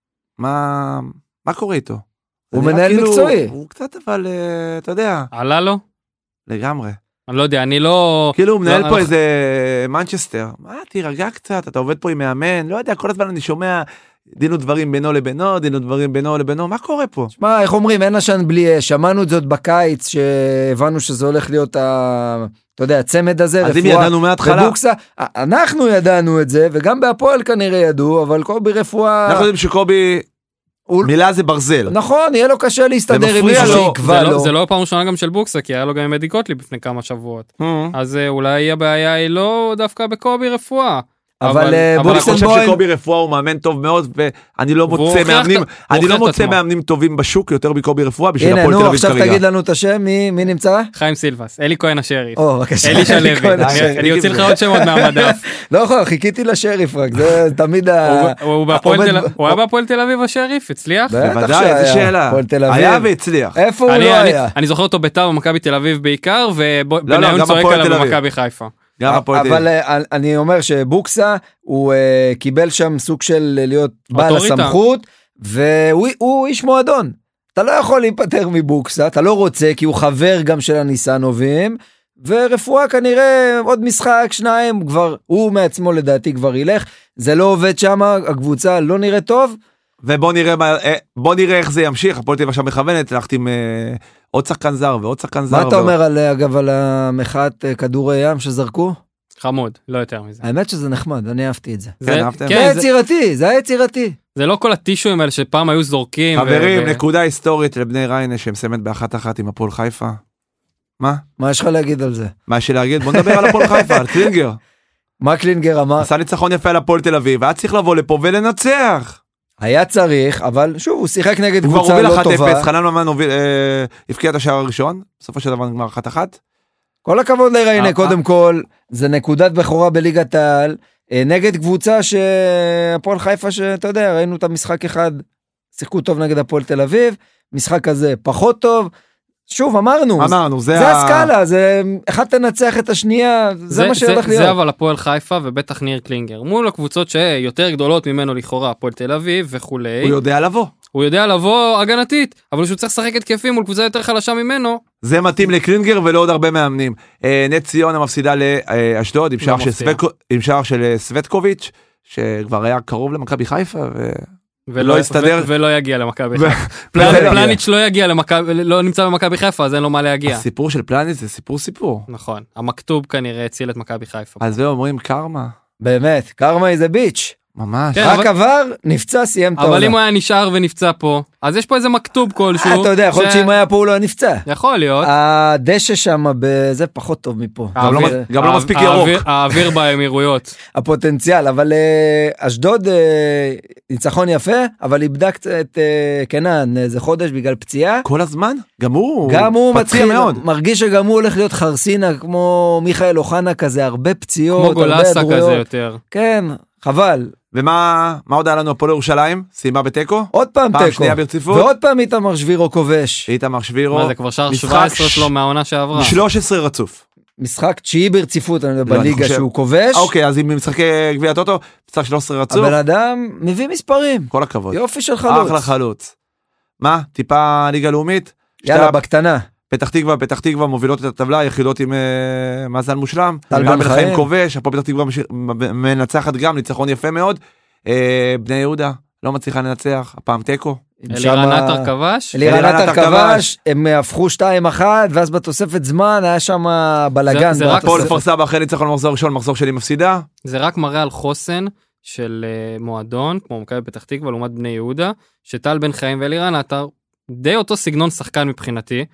מה, מה קורה איתו? הוא מנהל כאילו, מקצועי. הוא קצת אבל, אתה יודע. עלה לו? לגמרי. אני לא יודע, אני לא... כאילו הוא מנהל לא, פה אני... איזה מנצ'סטר. מה, תירגע קצת, אתה עובד פה עם מאמן, לא יודע, כל הזמן אני שומע... דינו דברים בינו לבינו, דינו דברים בינו לבינו, מה קורה פה? שמה, איך אומרים, אין עשן בלי אש, שמענו את זאת בקיץ, שהבנו שזה הולך להיות, ה... אתה יודע, הצמד הזה, אז אם ידענו מההתחלה. ובוקסה, אנחנו ידענו את זה, וגם בהפועל כנראה ידעו, אבל קובי רפואה... אנחנו יודעים שקובי, מילה זה ברזל. נכון, יהיה לו קשה להסתדר עם מישהו שיקבע לו. זה לא פעם ראשונה גם של בוקסה, כי היה לו גם עם אדי גוטליב לפני כמה שבועות. אז אולי הבעיה היא לא דווקא בקובי רפואה. אבל אני חושב שקובי רפואה הוא מאמן טוב מאוד, ואני לא מוצא מאמנים, אני לא מוצא מאמנים טובים בשוק יותר מקובי רפואה בשביל הפועל תל אביב כרגע. הנה, נו, עכשיו תגיד לנו את השם, מי נמצא? חיים סילבס, אלי כהן השריף. או, בבקשה. אלי שלוי, אני יוצא לך עוד שמות מהמדף. לא יכול, חיכיתי לשריף רק, זה תמיד ה... הוא היה בהפועל תל אביב השריף, הצליח? בוודאי, איזה שאלה. היה והצליח. איפה הוא לא היה? אני זוכר אותו בית"ר במכבי תל אביב בעיקר, ובניון צועק עליו במכבי חיפה. אבל אני אומר שבוקסה הוא קיבל שם סוג של להיות בעל הסמכות, והוא איש מועדון. אתה לא יכול להיפטר מבוקסה, אתה לא רוצה, כי הוא חבר גם של הניסנובים, ורפואה כנראה עוד משחק, שניים, כבר, הוא מעצמו לדעתי כבר ילך, זה לא עובד שם, הקבוצה לא נראה טוב, ובוא נראה, בוא נראה איך זה ימשיך, הפועל תל אביב עכשיו מכוונת, הלכתי עוד שחקן זר ועוד שחקן זר. מה אתה אומר על, אגב, על המחאת כדורי ים שזרקו? חמוד, לא יותר מזה. האמת שזה נחמד, אני אהבתי את זה. זה היה יצירתי, זה היה יצירתי. זה לא כל הטישויים האלה שפעם היו זורקים. חברים, נקודה היסטורית לבני ריינה שהם סיימת באחת אחת עם הפועל חיפה. מה? מה יש לך להגיד על זה? מה יש לי להגיד? בוא נדבר על הפועל חיפה, על קלינגר. מה קלינגר אמר? עשה ניצחון יפה על הפועל תל אביב, היה צריך לבוא לפה ולנצח. היה צריך, אבל שוב, הוא שיחק נגד קבוצה לא טובה. חנן ממן הבקיע את השער הראשון, בסופו של דבר נגמר אחת אחת. כל הכבוד לריינה, קודם כל, זה נקודת בכורה בליגת העל, נגד קבוצה שהפועל חיפה, שאתה יודע, ראינו את המשחק אחד, שיחקו טוב נגד הפועל תל אביב, משחק כזה פחות טוב, שוב, אמרנו, אמרנו, זה, זה הסקאלה, זה אחד תנצח את השנייה, זה, זה מה שהולך להיות. זה אבל הפועל חיפה ובטח ניר קלינגר, מול הקבוצות שיותר גדולות ממנו לכאורה, הפועל תל אביב וכולי. הוא יודע לבוא. הוא יודע לבוא הגנתית, אבל שהוא צריך לשחק התקפים מול קבוצה יותר חלשה ממנו. זה מתאים לקלינגר ולעוד הרבה מאמנים. נס ציונה מפסידה לאשדוד עם שער של, סווק... עם שער של סווטקוביץ', שכבר היה קרוב למכבי חיפה ו... ולא יסתדר ולא יגיע למכבי חיפה. פלניץ' לא יגיע למכבי, לא נמצא במכבי חיפה, אז אין לו מה להגיע. הסיפור של פלניץ' זה סיפור סיפור. נכון, המכתוב כנראה הציל את מכבי חיפה. אז זה אומרים קרמה. באמת, קרמה is a bitch. ממש. כן, רק אבל- עבר, נפצע, סיים את העונה. אבל אם הוא היה נשאר ונפצע פה, אז יש פה איזה מכתוב כלשהו. אתה יודע, יכול להיות ש- שאם היה פה הוא לא נפצע. יכול להיות. הדשא שם בזה פחות טוב מפה. גם לא- האוויר- גם לא האו- מספיק האוויר- ירוק. האוויר באמירויות. הפוטנציאל, אבל אה, אשדוד אה, ניצחון יפה, אבל איבדה קצת אה, קנן איזה חודש בגלל פציעה. כל הזמן? גם הוא גם הוא פציע מתחיל, מאוד. מרגיש שגם הוא הולך להיות חרסינה, כמו מיכאל אוחנה כזה, הרבה פציעות, כמו הרבה גולסה היעדרויות. כזה יותר. כן, חבל. ומה מה עוד היה לנו? הפועל ירושלים? סיימה בתיקו? עוד פעם פעם תיקו. שנייה ברציפות? ועוד פעם איתמר שבירו כובש. איתמר שבירו. מה זה כבר שער משחק שבע עשרה ש- שלו מהעונה שעברה. שלוש עשרה רצוף. משחק תשיעי ברציפות אני יודע, לא, אני בליגה חושב- שהוא כובש. אוקיי, אז אם משחקי גביע הטוטו, משחק שלוש עשרה רצוף, הבן אדם מביא מספרים. כל הכבוד. יופי של חלוץ. אחלה חלוץ. מה? טיפה ליגה לאומית? יאללה, שתי- בקטנה. פתח תקווה, פתח תקווה מובילות את הטבלה, יחידות עם אה, מאזן מושלם. טל טל בן בן חיים. חיים כובש, הפועל פתח תקווה משיר- מנצחת גם, ניצחון יפה מאוד. אה, בני יהודה לא מצליחה לנצח, הפעם תיקו. אלירן עטר כבש. אלירן אלירן עטר עטר כבש, הם הפכו שתיים אחת, ואז בתוספת זמן היה שם בלגן. זה רק הפועל בתוספת. כפר סבא אחרי ניצחון במחזור ראשון, מחזור שני מפסידה. זה רק מראה על חוסן של uh, מועדון, כמו מכבי פתח תקווה, לעומת בני יהודה, שטל בן חיים ואלירן עטר, די אותו סגנון שחקן מבחינתי,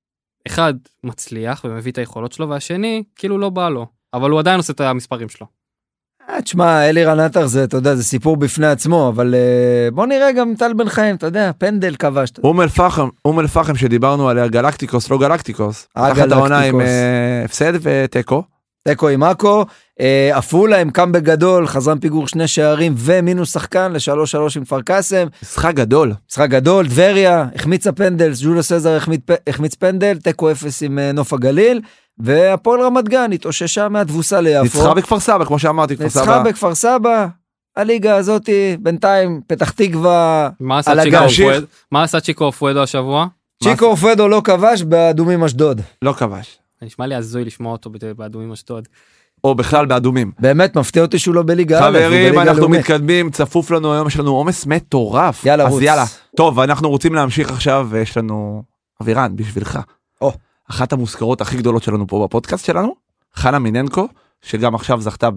אחד מצליח ומביא את היכולות שלו, והשני כאילו לא בא לו, אבל הוא עדיין עושה את המספרים שלו. אה, תשמע, אלירן עטר זה, אתה יודע, זה סיפור בפני עצמו, אבל אה, בוא נראה גם טל בן חיים, אתה יודע, פנדל כבש. אום אל פחם, אום אל פחם שדיברנו עליה, גלקטיקוס, לא גלקטיקוס. אחת העונה עם הגלקטיקוס. אה, הפסד ותיקו. תיקו עם אקו, אה, עפולה עם קאמבק גדול, חזרן פיגור שני שערים ומינוס שחקן לשלוש שלוש עם כפר קאסם, משחק גדול. משחק גדול, טבריה, החמיצה פנדל, ג'ולio סזר החמיץ, החמיץ פנדל, תיקו אפס עם אה, נוף הגליל, והפועל רמת גן התאוששה מהתבוסה ליפו. ניצחה בכפר סבא, כמו שאמרתי, כפר ניצחה סבא. בכפר סבא, הליגה הזאת בינתיים פתח תקווה, מה עשה על צ'יקו הגל. אופואדו? מה עשה צ'יקו אופואדו השבוע? צ'יקו אופואדו לא כבש באדומים אשדוד. לא כבש. נשמע לי הזוי לשמוע אותו באדומים אשדוד. או בכלל באדומים. באמת מפתיע אותי שהוא לא בליגה א', הוא חברים, בליגה אנחנו לאומית. מתקדמים, צפוף לנו היום, יש לנו עומס מטורף. יאללה, אז רוץ. יאללה. טוב, אנחנו רוצים להמשיך עכשיו, ויש לנו אבירן בשבילך. או. אחת המוזכרות הכי גדולות שלנו פה בפודקאסט שלנו, חנה מיננקו, שגם עכשיו זכתה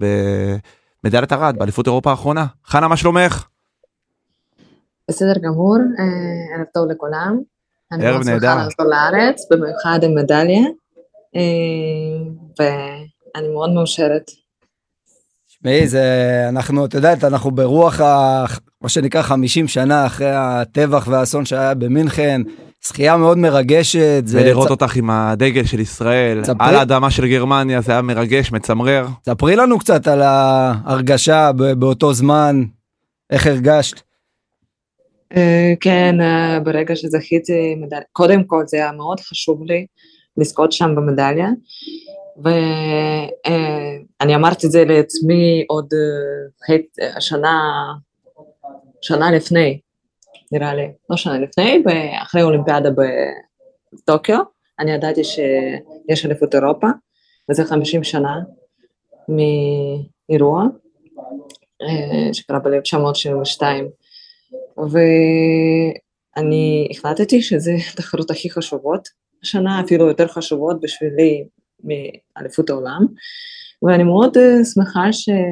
במדליית ארד, באליפות אירופה האחרונה. חנה, מה שלומך? בסדר גמור, אה, ערב טוב לכולם. אני ערב מאוד שמחה נהדר. לחזור לארץ, במיוחד עם מדליה, אה, ואני מאוד מאושרת. שמעי, זה, אנחנו, אתה יודעת, אנחנו ברוח, ה, מה שנקרא חמישים שנה אחרי הטבח והאסון שהיה במינכן, זכייה מאוד מרגשת. זה ולראות צ... אותך עם הדגל של ישראל, צפרי- על האדמה של גרמניה, זה היה מרגש, מצמרר. ספרי לנו קצת על ההרגשה ב- באותו זמן, איך הרגשת? אה, כן, אה, ברגע שזכיתי מדליה, קודם כל זה היה מאוד חשוב לי לזכות שם במדליה, ואני אמרתי את זה לעצמי עוד אה, חצי- אה, שנה, שנה לפני, נראה לי, לא שנה לפני, אחרי אולימפיאדה בטוקיו, אני ידעתי שיש אליפות אירופה, וזה חמישים שנה מאירוע, אה, שקרה ב-אלף תשע מאות שבעים ושתיים, ואני החלטתי שזה התחרות הכי חשובות, השנה אפילו יותר חשובות בשבילי מאליפות העולם, ואני מאוד אה, שמחה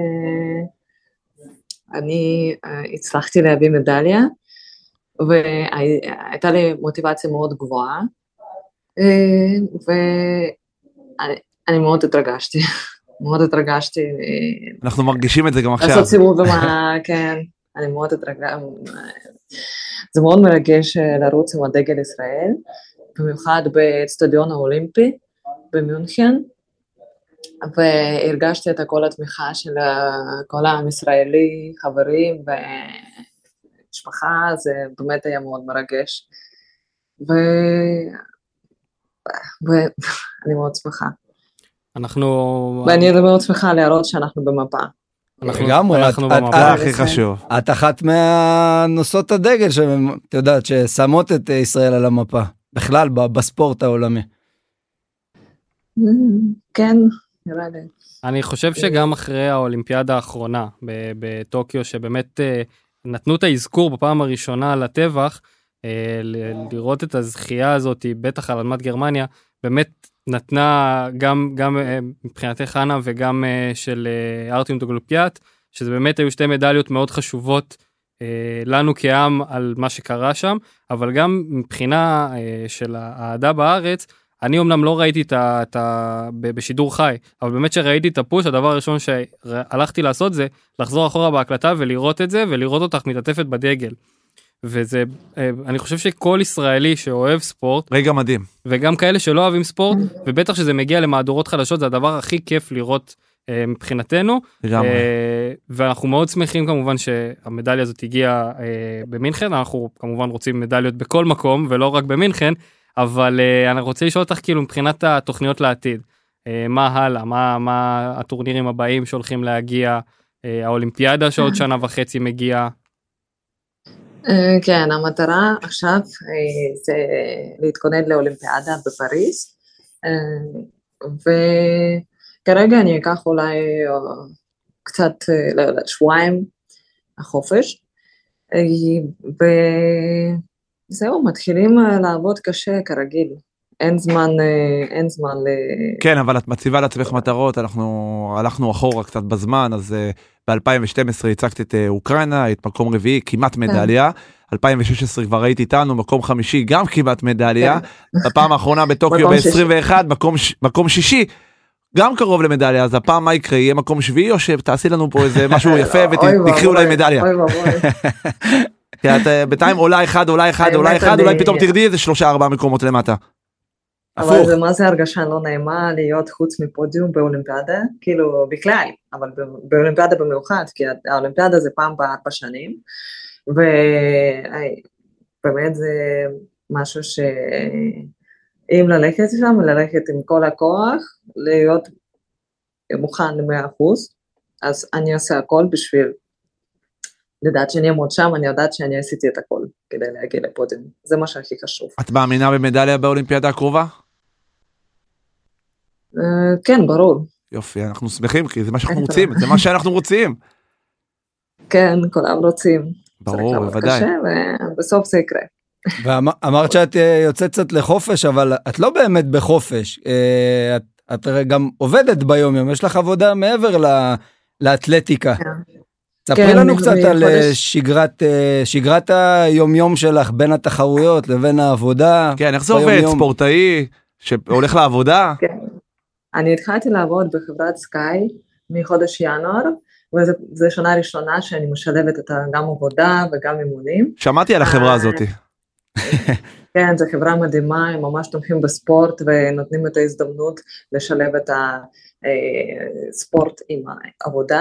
שאני אה, הצלחתי להביא מדליה, והייתה לי מוטיבציה מאוד גבוהה, אה, ואני מאוד התרגשתי, מאוד התרגשתי. אה, אנחנו מרגישים את זה גם עכשיו. לעשות סיבוב עם ה... כן, אני מאוד התרגשתי. זה מאוד מרגש אה, לרוץ עם הדגל ישראל, במיוחד באצטדיון האולימפי במיונכן, והרגשתי את כל התמיכה של כל העם ישראלי, חברים ומשפחה, זה באמת היה מאוד מרגש. ו... ואני מאוד שמחה. אנחנו... ואני מאוד שמחה להראות שאנחנו במפה. אנחנו- לגמרי, אנחנו את- את- במפה. זה הכי חשוב. את אחת מהנושאות הדגל, שאת יודעת, ששמות את ישראל על המפה, בכלל ב- בספורט העולמי. כן, נראה לי. אני חושב שגם אחרי האולימפיאדה האחרונה ב- בטוקיו, שבאמת אה, נתנו את האזכור בפעם הראשונה לטבח, אה, ל- לראות את הזכייה הזאת, בטח על אדמת גרמניה, באמת נתנה גם, גם אה, מבחינתך חנה וגם אה, של אה, ארטיום דוגלופיאט, שזה באמת היו שתי מדליות מאוד חשובות לנו כעם על מה שקרה שם, אבל גם מבחינה של האהדה בארץ, אני אמנם לא ראיתי את ה... בשידור חי, אבל באמת שראיתי את הפוש, הדבר הראשון שהלכתי לעשות זה לחזור אחורה בהקלטה ולראות את זה, ולראות אותך מתעטפת בדגל. וזה, אני חושב שכל ישראלי שאוהב ספורט, רגע מדהים. וגם כאלה שלא אוהבים ספורט, ובטח שזה מגיע למהדורות חדשות, זה הדבר הכי כיף לראות מבחינתנו, ואנחנו מאוד שמחים כמובן שהמדליה הזאת הגיעה במינכן, אנחנו כמובן רוצים מדליות בכל מקום, ולא רק במינכן, אבל אני רוצה לשאול אותך כאילו מבחינת התוכניות לעתיד, מה הלאה, מה, מה הטורנירים הבאים שהולכים להגיע, האולימפיאדה שעוד שנה וחצי מגיעה. כן, המטרה עכשיו זה להתכונן לאולימפיאדה בפריז, וכרגע אני אקח אולי קצת, לא יודעת, שבועיים החופש, וזהו, מתחילים לעבוד קשה כרגיל. אין זמן, אין זמן ל... כן, אבל את מציבה לעצמך מטרות, אנחנו הלכנו אחורה קצת בזמן, אז ב-אלפיים ושתים עשרה הצגת את אוקראינה, את מקום רביעי, כמעט מדליה, אלפיים ושש עשרה כבר ראיתי איתנו, מקום חמישי, גם כמעט מדליה, בפעם האחרונה בטוקיו ב-עשרים ואחת, מקום שישי, גם קרוב למדליה, אז הפעם מה יקרה, יהיה מקום שביעי, או שתעשי לנו פה איזה משהו יפה, ותקחי אולי מדליה. אוי ואבוי. כי את בינתיים עולה אחד, עולה אחד, עולה אחד, אולי פתאום תרדי איזה שלושה, ארבעה מקומות למטה. אבל זה מה זה הרגשה לא נעימה להיות חוץ מפודיום באולימפיאדה, כאילו בכלל, אבל באולימפיאדה במיוחד, כי האולימפיאדה זה פעם בארבע שנים, ובאמת זה משהו שאם ללכת שם, ללכת עם כל הכוח, להיות מוכן ל-מאה אחוז, אז אני עושה הכל בשביל לדעת שאני אמוד שם, אני יודעת שאני עשיתי את הכל כדי להגיע לפודיום, זה מה שהכי חשוב. את מאמינה במדליה באולימפיאדה הקרובה? כן, ברור. יופי, אנחנו שמחים, כי זה מה שאנחנו רוצים, זה מה שאנחנו רוצים. כן, כולם רוצים. ברור, בוודאי. ובסוף זה יקרה. ואמרת שאת יוצאת קצת לחופש, אבל את לא באמת בחופש. את גם עובדת ביום יום, יש לך עבודה מעבר לאתלטיקה. ספרי לנו קצת על שגרת היום יום שלך, בין התחרויות לבין העבודה. כן, איך זה עובד? ספורטאי שהולך לעבודה? כן. אני התחלתי לעבוד בחברת סקאי מחודש ינואר, וזו שנה ראשונה שאני משלבת את גם עבודה וגם אימונים. שמעתי על החברה הזאת. כן, זו חברה מדהימה, הם ממש תומכים בספורט ונותנים את ההזדמנות לשלב את הספורט עם העבודה,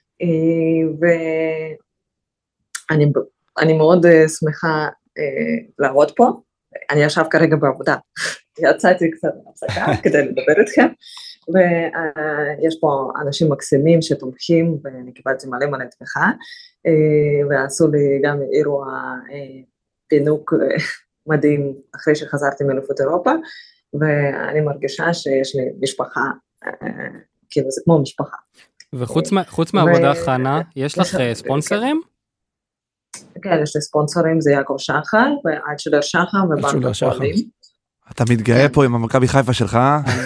ואני מאוד שמחה לעבוד פה, אני ישב כרגע בעבודה. יצאתי קצת להפסקה כדי לדבר איתכם, ויש פה אנשים מקסימים שתומכים, ואני קיבלתי מלא מלא תמיכה, ועשו לי גם אירוע פינוק מדהים אחרי שחזרתי מאליפות אירופה, ואני מרגישה שיש לי משפחה, כאילו זה כמו משפחה. וחוץ מהעבודה חנה, יש לך ספונסרים? כן, יש לי ספונסרים, זה יעקב שחר, ועד שדר שחר ובנק הפועלים. אתה מתגאה פה עם המכבי חיפה שלך,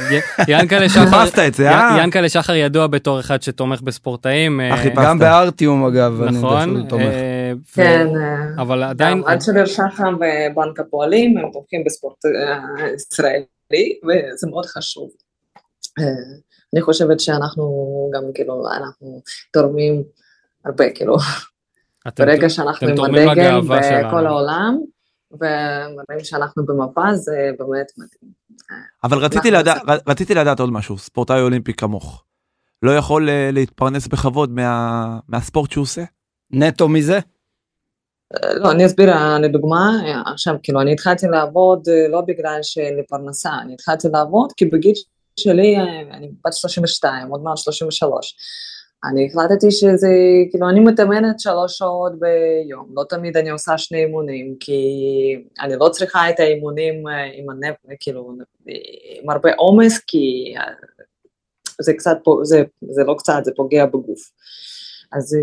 ינקלה שחר ידוע בתור אחד שתומך בספורטאים, גם בארטיום אגב, נכון, כן, אבל עדיין, עד שדר שחר ובנק הפועלים, הם תומכים בספורט ישראלי, וזה מאוד חשוב. אני חושבת שאנחנו גם כאילו, אנחנו תורמים הרבה כאילו, ברגע שאנחנו עם הדגל בכל העולם, ומראים שאנחנו במפה, זה באמת מדהים. אבל רציתי לדעת, רציתי לדעת עוד משהו, ספורטאי אולימפי כמוך, לא יכול להתפרנס בכבוד מהספורט שהוא עושה? נטו מזה? לא, אני אסביר לדוגמה, עכשיו כאילו אני התחלתי לעבוד לא בגלל שאין פרנסה, אני התחלתי לעבוד כי בגיל שלי, אני בת שלושים ושתיים, עוד מעט שלושים ושלוש, אני החלטתי שזה, כאילו, אני מתאמנת שלוש שעות ביום, לא תמיד אני עושה שני אימונים, כי אני לא צריכה את האימונים עם הנפ, כאילו, עם הרבה עומס, כי זה קצת, זה, זה לא קצת, זה פוגע בגוף. אז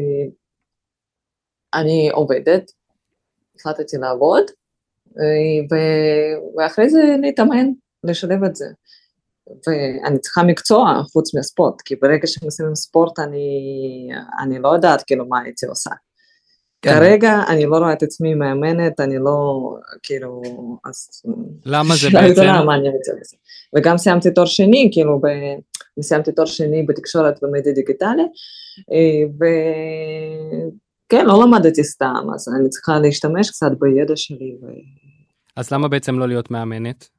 אני עובדת, החלטתי לעבוד, ו... ואחרי זה להתאמן, לשלב את זה. ואני צריכה מקצוע חוץ מהספורט, כי ברגע שמסיימים ספורט אני, אני לא יודעת כאילו מה הייתי עושה. כן. כרגע אני לא רואה את עצמי מאמנת, אני לא, כאילו, אז... למה זה בעצם? למה אני רוצה לזה. וגם סיימתי תואר שני, כאילו, ב... סיימתי תואר שני בתקשורת ומדיה דיגיטלי, וכן, לא למדתי סתם, אז אני צריכה להשתמש קצת בידע שלי. ו... אז למה בעצם לא להיות מאמנת?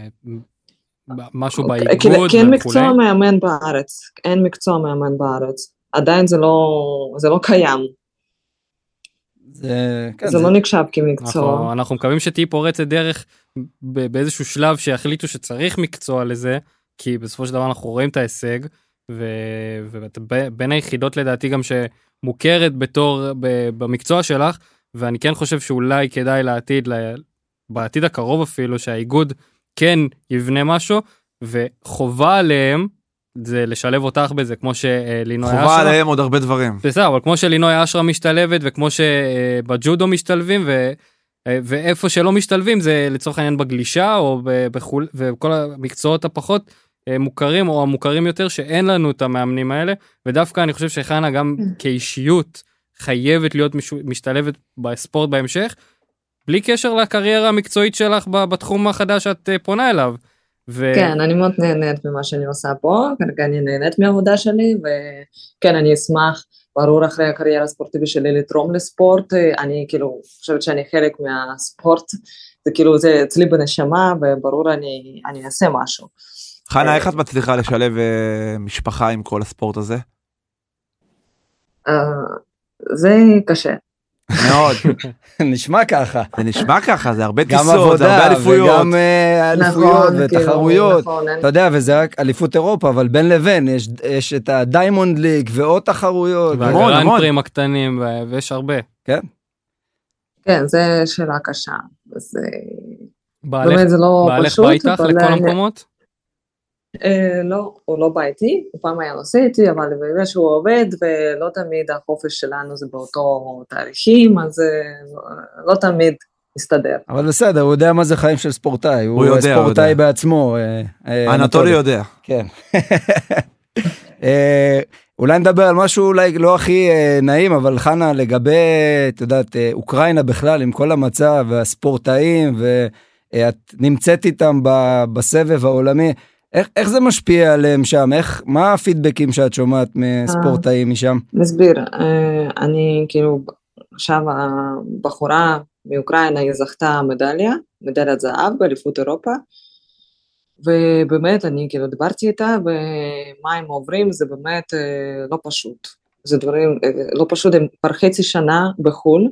משהו באיגוד וכולי? כי אין מקצוע מאמן בארץ, אין מקצוע מאמן בארץ, עדיין זה לא, זה לא קיים. זה, כן, זה, זה לא נחשב כמקצוע. אנחנו, אנחנו מקווים שתהי פורצת דרך באיזשהו שלב שיחליטו שצריך מקצוע לזה, כי בסופו של דבר אנחנו רואים את ההישג, ובין היחידות לדעתי גם שמוכרת בתור, במקצוע שלך, ואני כן חושב שאולי כדאי לעתיד, בעתיד הקרוב אפילו, שהאיגוד כן יבנה משהו, וחובה עליהם, זה לשלב אותך בזה, כמו שלינוי אשרה. חובה עליהם עוד הרבה דברים. בסדר, אבל כמו שלינוי אשרה משתלבת, וכמו שבג'ודו משתלבים, ו... ואיפה שלא משתלבים, זה לצורך העניין בגלישה, או בחול, וכל המקצועות הפחות מוכרים, או המוכרים יותר, שאין לנו את המאמנים האלה, ודווקא אני חושב שחנה גם כאישיות, חייבת להיות משתלבת בספורט בהמשך, בלי קשר לקריירה המקצועית שלך בתחום החדש שאת פונה אליו. ו... כן, אני מאוד נהנית ממה שאני עושה פה, כרגע אני נהנית מהעבודה שלי, וכן, אני אשמח, ברור אחרי הקריירה הספורטיבית שלי לתרום לספורט, אני כאילו חושבת שאני חלק מהספורט, זה כאילו, זה אצלי בנשמה, וברור אני, אני אעשה משהו. חנה, איך את מצליחה לשלב משפחה עם כל הספורט הזה? זה קשה. מאוד. נשמע ככה. זה נשמע ככה, זה הרבה גם טיסות, עבודה, הרבה אליפויות. וגם אליפויות נכון, ותחרויות. נכון, אתה יודע, וזה רק אליפות אירופה, אבל בין לבין, יש, יש את הדיימונד ליג ועוד תחרויות. והגרנד פרים הקטנים, ויש הרבה. כן. כן, זה שאלה קשה. אז בעלך, באמת זה לא בעלך פשוט. בא איתך לכל המקומות? לא, הוא לא בא איתי, הוא פעם היה נוסע איתי, אבל באמת שהוא עובד, ולא תמיד החופש שלנו זה באותו תאריכים, אז לא תמיד מסתדר. אבל בסדר, הוא יודע מה זה חיים של ספורטאי, הוא, הוא יודע, ספורטאי יודע. בעצמו. אנטולי יודע. כן. אולי נדבר על משהו אולי לא הכי נעים, אבל חנה, לגבי, את יודעת, אוקראינה בכלל, עם כל המצב, והספורטאים, ואת נמצאת איתם בסבב העולמי, איך, איך זה משפיע עליהם שם? איך, מה הפידבקים שאת שומעת מספורטאים משם? נסביר, אני כאילו, עכשיו הבחורה מאוקראינה היא זכתה מדליה, מדליית זהב באליפות אירופה, ובאמת אני כאילו דיברתי איתה, ומה הם עוברים זה באמת לא פשוט. זה דברים לא פשוט, הם כבר חצי שנה בחול,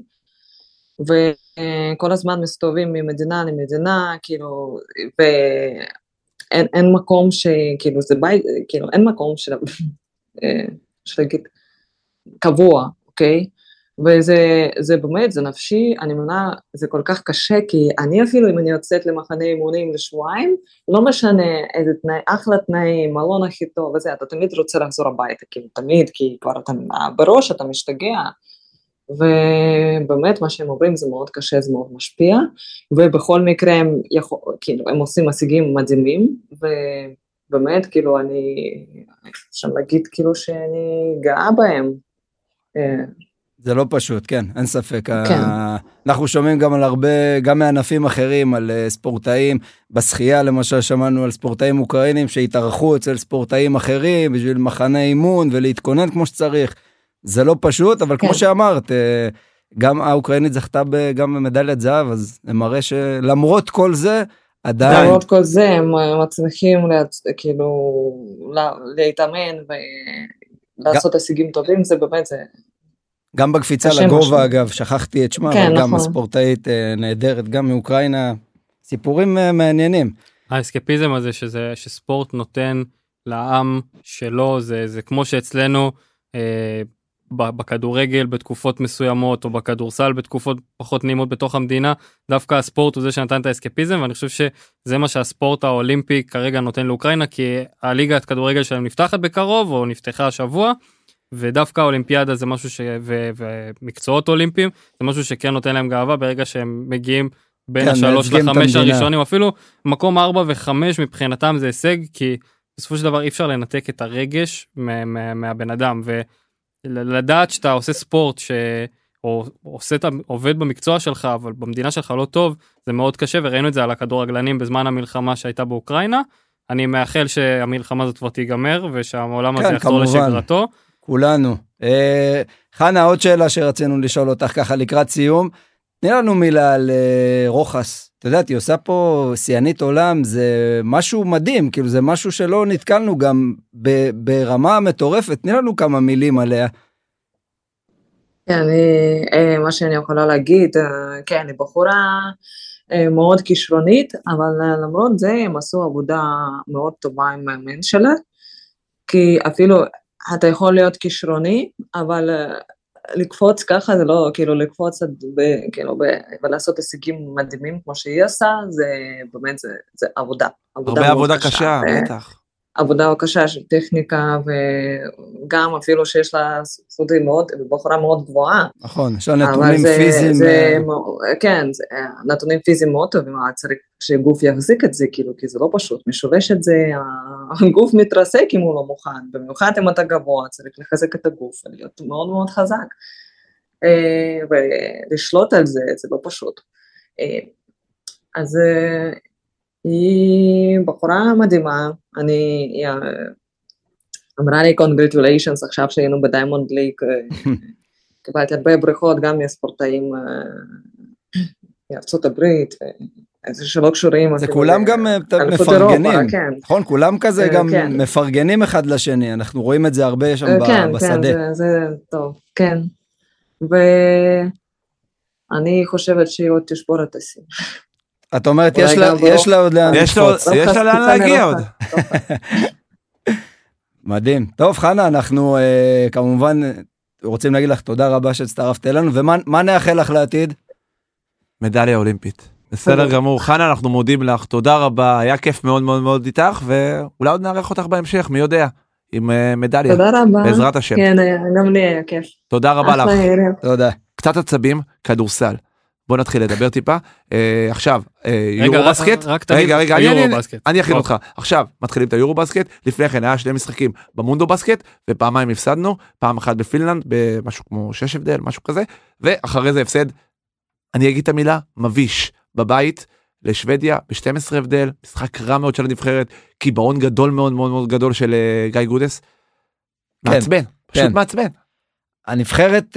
וכל הזמן מסתובבים ממדינה למדינה, כאילו, ו... אין, אין מקום שכאילו זה בית, כאילו אין מקום של, שלהגיד, קבוע, אוקיי? וזה זה באמת, זה נפשי, אני מבינה, זה כל כך קשה, כי אני אפילו אם אני יוצאת למחנה אימונים לשבועיים, לא משנה איזה תנאי, אחלה תנאים, מלון הכי טוב וזה, אתה תמיד רוצה לחזור הביתה, כאילו תמיד, כי כבר אתה בראש, אתה משתגע, ובאמת מה שהם אומרים זה מאוד קשה, זה מאוד משפיע, ובכל מקרה הם, יכול, כאילו, הם עושים הישגים מדהימים, ובאמת כאילו אני, אפשר להגיד כאילו שאני גאה בהם. זה לא פשוט, כן, אין ספק. כן. אנחנו שומעים גם על הרבה, גם מענפים אחרים, על ספורטאים, בשחייה למשל שמענו על ספורטאים אוקראינים שהתארחו אצל ספורטאים אחרים, בשביל מחנה אימון ולהתכונן כמו שצריך. זה לא פשוט, אבל כן. כמו שאמרת, גם האוקראינית זכתה גם במדליית זהב, אז זה מראה שלמרות כל זה, עדיין... למרות כל זה, הם מצליחים לה, כאילו, לה, להתאמן ולעשות הישגים טובים, זה באמת זה... גם בקפיצה לגובה, משהו. אגב, שכחתי את שמה, כן, אבל נכון. גם הספורטאית נהדרת, גם מאוקראינה, סיפורים מעניינים. האסקפיזם הזה, שזה, שספורט נותן לעם שלו, זה, זה כמו שאצלנו, אה, בכדורגל בתקופות מסוימות, או בכדורסל בתקופות פחות נעימות בתוך המדינה, דווקא הספורט הוא זה שנתן את האסקפיזם, ואני חושב שזה מה שהספורט האולימפי כרגע נותן לאוקראינה, כי הליגת כדורגל שלהם נפתחת בקרוב, או נפתחה השבוע, ודווקא האולימפיאדה זה משהו ש... ו... ומקצועות אולימפיים, זה משהו שכן נותן להם גאווה, ברגע שהם מגיעים בין השלוש לחמש הראשונים, אפילו מקום ארבע וחמש מבחינתם זה הישג, כי בסופו של דבר אי אפשר לנתק את הרגש מהבן אדם, ולדעת שאתה עושה ספורט, או עובד במקצוע שלך, אבל במדינה שלך לא טוב, זה מאוד קשה, וראינו את זה על הכדורגלנים בזמן המלחמה שהייתה באוקראינה. אני מאחל שהמלחמה הזאת כבר תיגמר, ושהעולם הזה יחזור לשגרתו. כולנו. חנה, עוד שאלה שרצינו לשאול אותך ככה לקראת סיום, תני לנו מילה על רוחס. אתה יודעת, היא עושה פה שיאנית עולם, זה משהו מדהים, כאילו זה משהו שלא נתקלנו גם ברמה מטורפת, תני לנו כמה מילים עליה. כן, מה שאני יכולה להגיד, כן, היא בחורה מאוד כישרונית, אבל למרות זה הם עשו עבודה מאוד טובה עם המאמן שלה, כי אפילו אתה יכול להיות כישרוני, אבל לקפוץ ככה זה לא, כאילו לקפוץ כאילו, ולעשות הישגים מדהימים כמו שהיא עושה, זה באמת, זה, זה עבודה. הרבה עבודה קשה, בטח. עבודה קשה של טכניקה, וגם אפילו שיש לה ספורטי מאוד, בחורה מאוד גבוהה. נכון, יש לה נתונים פיזיים. כן, נתונים פיזיים מאוד טובים, צריך שגוף יחזיק את זה, כאילו, כי זה לא פשוט, משולש את זה, הגוף מתרסק אם הוא לא מוכן, במיוחד אם אתה גבוה, צריך לחזק את הגוף, להיות מאוד מאוד חזק, ולשלוט על זה, זה לא פשוט. אז היא בחורה מדהימה, אני, היא אמרה לי congratulations עכשיו שהיינו בדיימונד ליג, קיבלתי הרבה בריחות גם מהספורטאים מארצות הברית, איזה שלא קשורים. זה כולם גם מפרגנים, נכון? כולם כזה גם מפרגנים אחד לשני, אנחנו רואים את זה הרבה שם בשדה. כן, כן, זה טוב, כן. ואני חושבת שהיא עוד תשבור את השיא. את אומרת, יש לה עוד לאן לקפוץ. יש לה לאן להגיע עוד. מדהים. טוב, חנה, אנחנו כמובן רוצים להגיד לך תודה רבה שהצטרפת אלינו, ומה נאחל לך לעתיד? מדליה אולימפית. בסדר גמור. חנה, אנחנו מודים לך, תודה רבה, היה כיף מאוד מאוד מאוד איתך, ואולי עוד נערך אותך בהמשך, מי יודע, עם מדליה. תודה רבה. בעזרת השם. כן, גם לי היה כיף. תודה רבה לך. תודה. קצת עצבים, כדורסל. בוא נתחיל לדבר טיפה. עכשיו, יורו בסקט. רגע, רגע, אני אכין אותך. עכשיו, מתחילים את היורו בסקט, לפני כן היה שני משחקים במונדו בסקט, ופעמיים הפסדנו, פעם אחת בפינלנד, במשהו כמו שש הבדל, משהו כזה, ואחרי זה הפסד, אני אגיד את המילה, מביש, בבית, לשוודיה, ב-שתים עשרה הבדל, משחק רע מאוד של הנבחרת, קיבעון גדול מאוד מאוד מאוד גדול של גיא גודס, מעצבן, פשוט מעצבן. הנבחרת,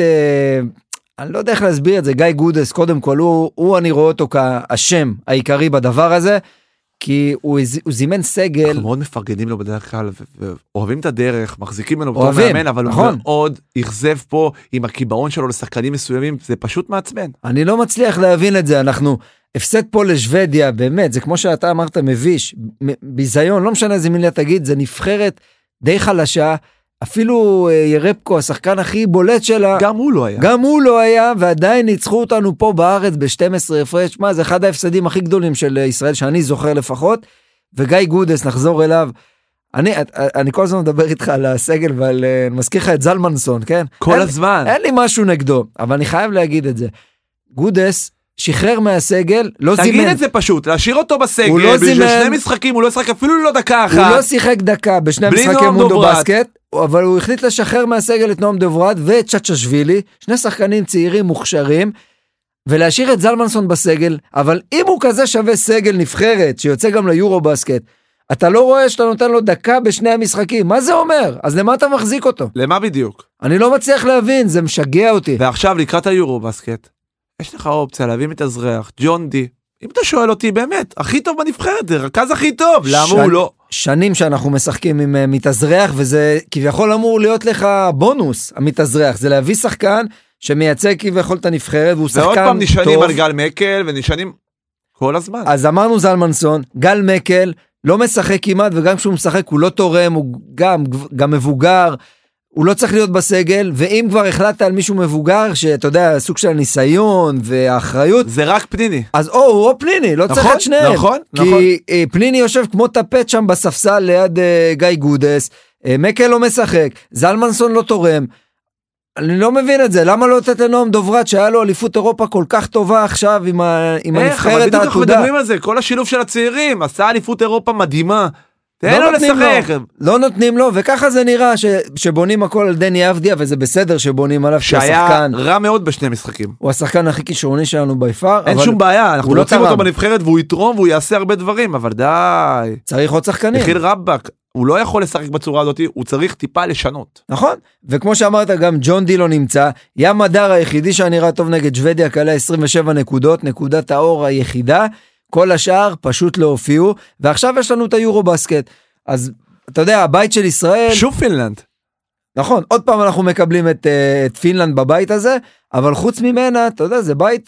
אני לא יודע איך להסביר את זה, גיא גודס, קודם כל, הוא, הוא אני רואה אותו כאשם העיקרי בדבר הזה, כי הוא, הוא זימן סגל. אנחנו מאוד מפרגנים לו בדרך כלל, ואוהבים את הדרך, מחזיקים ממנו בתור מאמן, אבל נכון. הוא מאוד יחזב פה עם הקיבעון שלו לשחקנים מסוימים, זה פשוט מעצבן. אני לא מצליח להבין את זה, אנחנו הפסד פה לשוודיה, באמת, זה כמו שאתה אמרת, מביש, ביזיון, לא משנה איזה מילה תגיד, זה נבחרת די חלשה, אפילו ירפקו, השחקן הכי בולט שלה, גם הוא לא היה. גם הוא לא היה, ועדיין ניצחו אותנו פה בארץ ב-שתים עשרה הפרש, מה, זה אחד ההפסדים הכי גדולים של ישראל, שאני זוכר לפחות, וגיא גודס, נחזור אליו, אני, אני כל הזמן מדבר איתך על הסגל, ועל, אני מזכיר לך את זלמנסון, כן? כל אין, הזמן. אין לי משהו נגדו, אבל אני חייב להגיד את זה. גודס, שחרר מהסגל, לא תגיד זימן. תגיד את זה פשוט, להשאיר אותו בסגל, הוא לא בשביל זימן. שני משחקים, הוא לא שחק אפילו לא דקה אחת. הוא לא שיחק דקה בשני משחקי מונדו בסקט, אבל הוא החליט לשחרר מהסגל את נועם דוברד ואת צ'צ'שווילי, שני שחקנים צעירים מוכשרים, ולהשאיר את זלמנסון בסגל, אבל אם הוא כזה שווה סגל נבחרת, שיוצא גם ליורו בסקט, אתה לא רואה שאתה נותן לו דקה בשני המשחקים, מה זה אומר? אז למה אתה מחזיק אותו? למה בדיוק? אני לא מצליח להבין, זה משגע אותי. ועכשיו לקראת היורו בסקט, יש לך אופציה להביא מתאזרח, ג'ון די, אם אתה שואל אותי באמת, הכי טוב בנבחרת, זה רכז הכי טוב, למה הוא לא? שנים שאנחנו משחקים עם uh, מתאזרח, וזה כביכול אמור להיות לך בונוס, המתאזרח, זה להביא שחקן שמייצג כביכול את הנבחרת, והוא שחקן טוב. ועוד פעם נשענים על גל מקל, ונשענים כל הזמן. אז אמרנו זלמנסון, גל מקל לא משחק כמעט, וגם כשהוא משחק הוא לא תורם, הוא גם, גם מבוגר, הוא לא צריך להיות בסגל, ואם כבר החלטת על מישהו מבוגר, שאתה יודע, סוג של הניסיון והאחריות, זה רק פניני. אז או, הוא או פניני, לא נכון, צריך את שניהם. נכון, כי נכון. אה, פניני יושב כמו טפט שם בספסל ליד אה, גיא גודס, אה, מקל לא משחק, זלמנסון לא תורם, אני לא מבין את זה, למה לא לתת לנועם דוברת שהיה לו אליפות אירופה כל כך טובה עכשיו עם, ה... עם הנבחרת העתודה? בדיוק אנחנו מדברים על זה, כל השילוב של הצעירים, עשה אליפות אירופה מדהימה, תן לו לשחק. לא נותנים לו, וככה זה נראה ש... שבונים הכל על דני אבדיה, וזה בסדר שבונים עליו שהיה רע מאוד בשני משחקים. הוא השחקן הכי כישרוני שלנו ביפר. אין שום בעיה, אנחנו רוצים אותו בנבחרת והוא יתרום והוא יעשה הרבה דברים, אבל די. צריך עוד שחקנים. יחיל רבק. הוא לא יכול לשחק בצורה הזאת, הוא צריך טיפה לשנות. נכון, וכמו שאמרת גם ג'ון די לא נמצא, ים הדר היחידי שנראה טוב נגד שוודיה, קלה עשרים ושבע נקודות, נקודת האור היחידה, כל השאר פשוט לא הופיעו, ועכשיו יש לנו את היורו בסקט, אז אתה יודע, הבית של ישראל... שוב פינלנד. נכון, עוד פעם אנחנו מקבלים את, את פינלנד בבית הזה, אבל חוץ ממנה, אתה יודע, זה בית,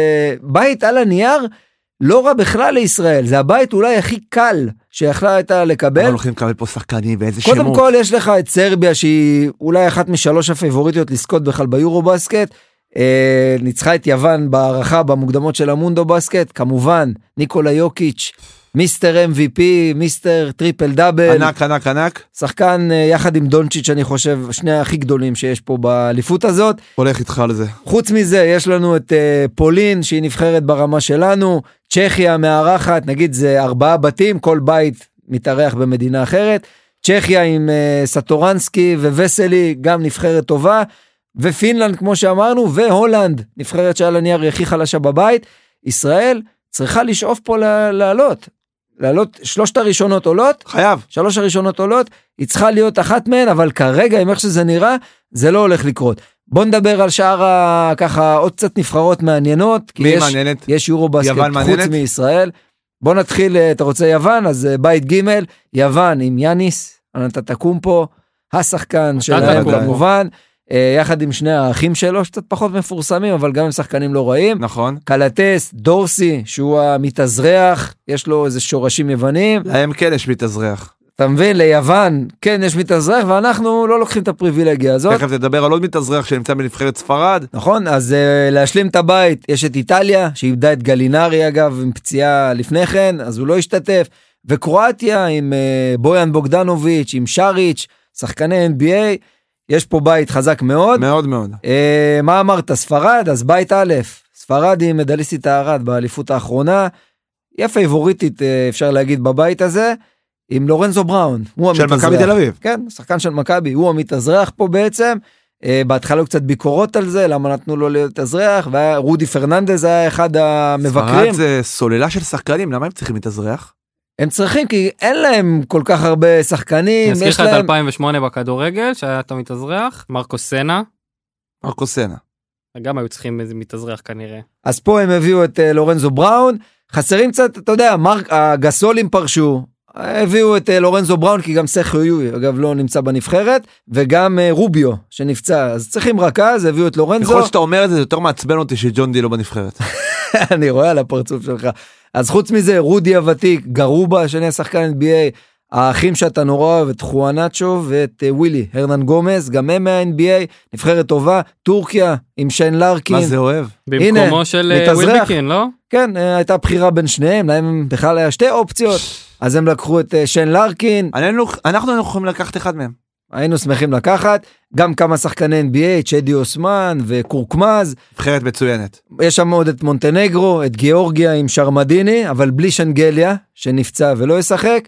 בית על הנייר, לא רע בכלל לישראל, זה הבית אולי הכי קל שיכלה הייתה לקבל. אבל הולכים לקבל פה שחקנים ואיזה שמות. קודם כל יש לך את סרביה שהיא אולי אחת משלוש הפייבוריטיות לזכות בכלל ביורו בסקט, אה, ניצחה את יוון בערכה במוקדמות של המונדו בסקט, כמובן ניקולה יוקיץ', מיסטר אם וי פי, מיסטר טריפל דאבל. ענק ענק ענק. שחקן אה, יחד עם דונצ'יץ' אני חושב שני הכי גדולים שיש פה באליפות הזאת. הולך איתך על זה. חוץ מזה יש לנו את אה, פולין שהיא נבחרת ברמה שלנו, צ'כיה מארחת, נגיד זה ארבעה בתים, כל בית מתארח במדינה אחרת, צ'כיה עם uh, סטורנסקי ווסלי, גם נבחרת טובה, ופינלנד כמו שאמרנו, והולנד, נבחרת שעל הנייר הכי חלשה בבית, ישראל צריכה לשאוף פה לעלות, לעלות, שלושת הראשונות עולות, חייב, שלוש הראשונות עולות, היא צריכה להיות אחת מהן, אבל כרגע, עם איך שזה נראה, זה לא הולך לקרות. בוא נדבר על שאר ה... ככה עוד קצת נבחרות מעניינות. מי יש, מעניינת? יש יורו בסקט חוץ מישראל. בוא נתחיל, אתה רוצה יוון, אז בית ג' יוון עם יאניס, אנטטוקומפו, השחקן שלהם כמובן, יחד עם שני האחים שלו, שקצת פחות מפורסמים, אבל גם הם שחקנים לא רעים. נכון. קלטס, דורסי, שהוא המתאזרח, יש לו איזה שורשים יוונים. להם כן יש מתאזרח. אתה מבין, ליוון, כן, יש מתאזרח, ואנחנו לא לוקחים את הפריבילגיה הזאת. תכף תדבר על עוד מתאזרח שנמצא בנבחרת ספרד. נכון, אז uh, להשלים את הבית, יש את איטליה, שאיבדה את גלינרי אגב, עם פציעה לפני כן, אז הוא לא השתתף, וקרואטיה עם uh, בויאן בוגדנוביץ', עם שריץ', שחקני אן בי איי, יש פה בית חזק מאוד. מאוד מאוד. Uh, מה אמרת, ספרד? אז בית א', ספרד היא מדליסטית הארד באליפות האחרונה, היא הפייבוריטית, uh, אפשר להגיד, בבית הזה, עם לורנזו בראון, הוא של מכבי תל אביב. כן, שחקן של מכבי, הוא המתאזרח פה בעצם, אה, בהתחלה קצת ביקורות על זה, למה נתנו לו להתאזרח, ורודי פרננדז היה אחד המבקרים. ספרד זה סוללה של שחקנים, למה הם צריכים להתאזרח? הם צריכים, כי אין להם כל כך הרבה שחקנים. נזכיר לך את אלפיים ושמונה בכדורגל, שהיה את המתאזרח, מרקו סנה. מרקו סנה. גם היו צריכים איזה מתאזרח כנראה. אז פה הם הביאו את אה, לורנזו בראון, חסרים קצת, אתה יודע, מרק, הגסולים פרשו, הביאו את לורנזו בראון, כי גם סרחיו יואי, אגב לא נמצא בנבחרת, וגם רוביו שנפצע, אז צריכים רכז, הביאו את לורנזו. יכול שאתה אומר את זה, זה יותר מעצבן אותי שג'ון די לא בנבחרת. אני רואה על הפרצוף שלך. אז חוץ מזה, רודי הוותיק, גרובה, שני שחקן אן בי איי, האחים שאתה נורא אוהב, את חואנצ'ו ואת ווילי, הרנן גומז, גם הם מה-אן בי איי, נבחרת טובה, טורקיה, עם שיין לארקין. מה זה אוהב? במקומו של ווילבקין, לא? כן, הייתה בחירה בין שניהם, להם בכלל היה שתי אופציות, אז הם לקחו את שיין לארקין. אנחנו יכולים לקחת אחד מהם. היינו שמחים לקחת, גם כמה שחקני אן בי איי, צ'די אוסמן וקורקמז. נבחרת מצוינת. יש שם עוד את מונטנגרו, את גיאורגיה עם שרמדיני, אבל בלי שנגליה, שנפצע ולא ישחק.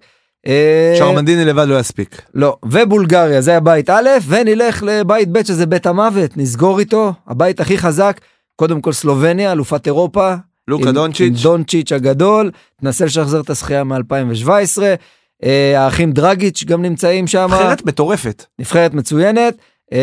שרמדיני לבד לא יספיק. לא, ובולגריה, זה הבית א', ונלך לבית ב' שזה בית המוות, נסגור איתו, הבית הכי חזק, קודם כל סלובניה, אלופת אירופה. לוקה דונצ'יץ'. עם דונצ'יץ' הגדול, תנסה לשחזר את השחייה מ-אלפיים שבע עשרה, האחים דרגיץ' גם נמצאים שם. נבחרת מטורפת. נבחרת מצוינת.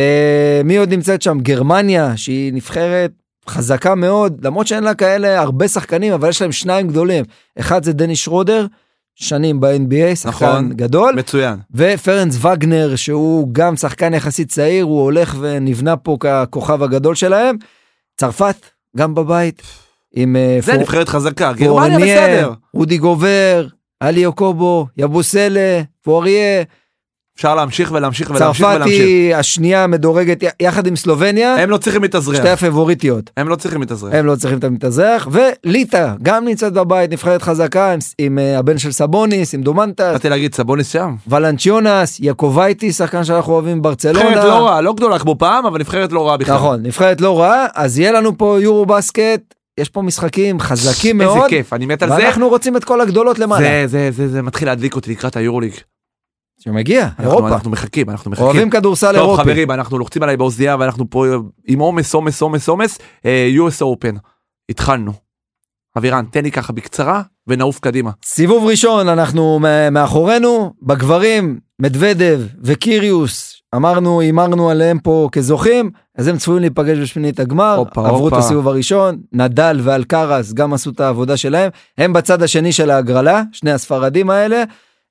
מי עוד נמצאת שם? גרמניה, שהיא נבחרת חזקה מאוד, למרות שאין לה כאלה הרבה שחקנים, אבל יש להם שניים גדולים. אחד זה דני שרודר, שנים ב-אן בי איי, שחקן נכון, גדול. מצוין. ופרנס וגנר, שהוא גם שחקן יחסית צעיר, הוא הולך ונבנה פה ככוכב הגדול שלהם. צרפת, גם בבית. עם זה פור... נבחרת חזקה, גרמניה בסדר. רודי גובר, אלי אוקובו, יבוסלה, פוריה, אפשר להמשיך ולהמשיך ולהמשיך צרפת ולהמשיך. היא השנייה מדורגת יחד עם סלובניה. הם לא צריכים להתאזרח. שתי הפבוריטיות. הם לא צריכים להתאזרח. הם לא צריכים את המתאזרח, וליטה גם נמצאת בבית, נבחרת חזקה, עם, עם uh, הבן של סבוניס, עם דומנטס. באתי להגיד סבוניס שם. ולנציונס, יקובייטי, שחקן שאנחנו אוהבים ברצלונה. נבחרת לא רעה, לא גדולה כמו פעם, אבל נבחרת לא רעה בכלל. נכון, נבחרת לא רעה, אז יהיה לנו פה יורו בסקט, יש פה משחקים חזקים מאוד. איזה כיף, אני מת על זה. ואנחנו רוצים את כל הגדולות למעלה. זה, זה, זה, זה מתחיל להדליק אותי לקראת היורוליג. שמגיע, אנחנו, אירופה. אנחנו מחכים, אנחנו מחכים. אוהבים כדורסל טוב, אירופי. חברים, אנחנו לוחצים עליי באוזניה, ואנחנו פה עם עומס, עומס, עומס, עומס. יו אס Open. התחלנו. אבירן, תן לי ככה בקצרה, ונעוף קדימה. סיבוב ראשון, אנחנו מאחורינו, בגברים, מדוודב וקיריוס, אמרנו, אמרנו עליהם פה כזוכים, אז הם צפויים להיפגש בשמינית הגמר, אופה, עברו אופה. את הסיבוב הראשון, נדל ואלקרס גם עשו את העבודה שלהם, הם בצד השני של ההגרלה, שני הספרדים האלה.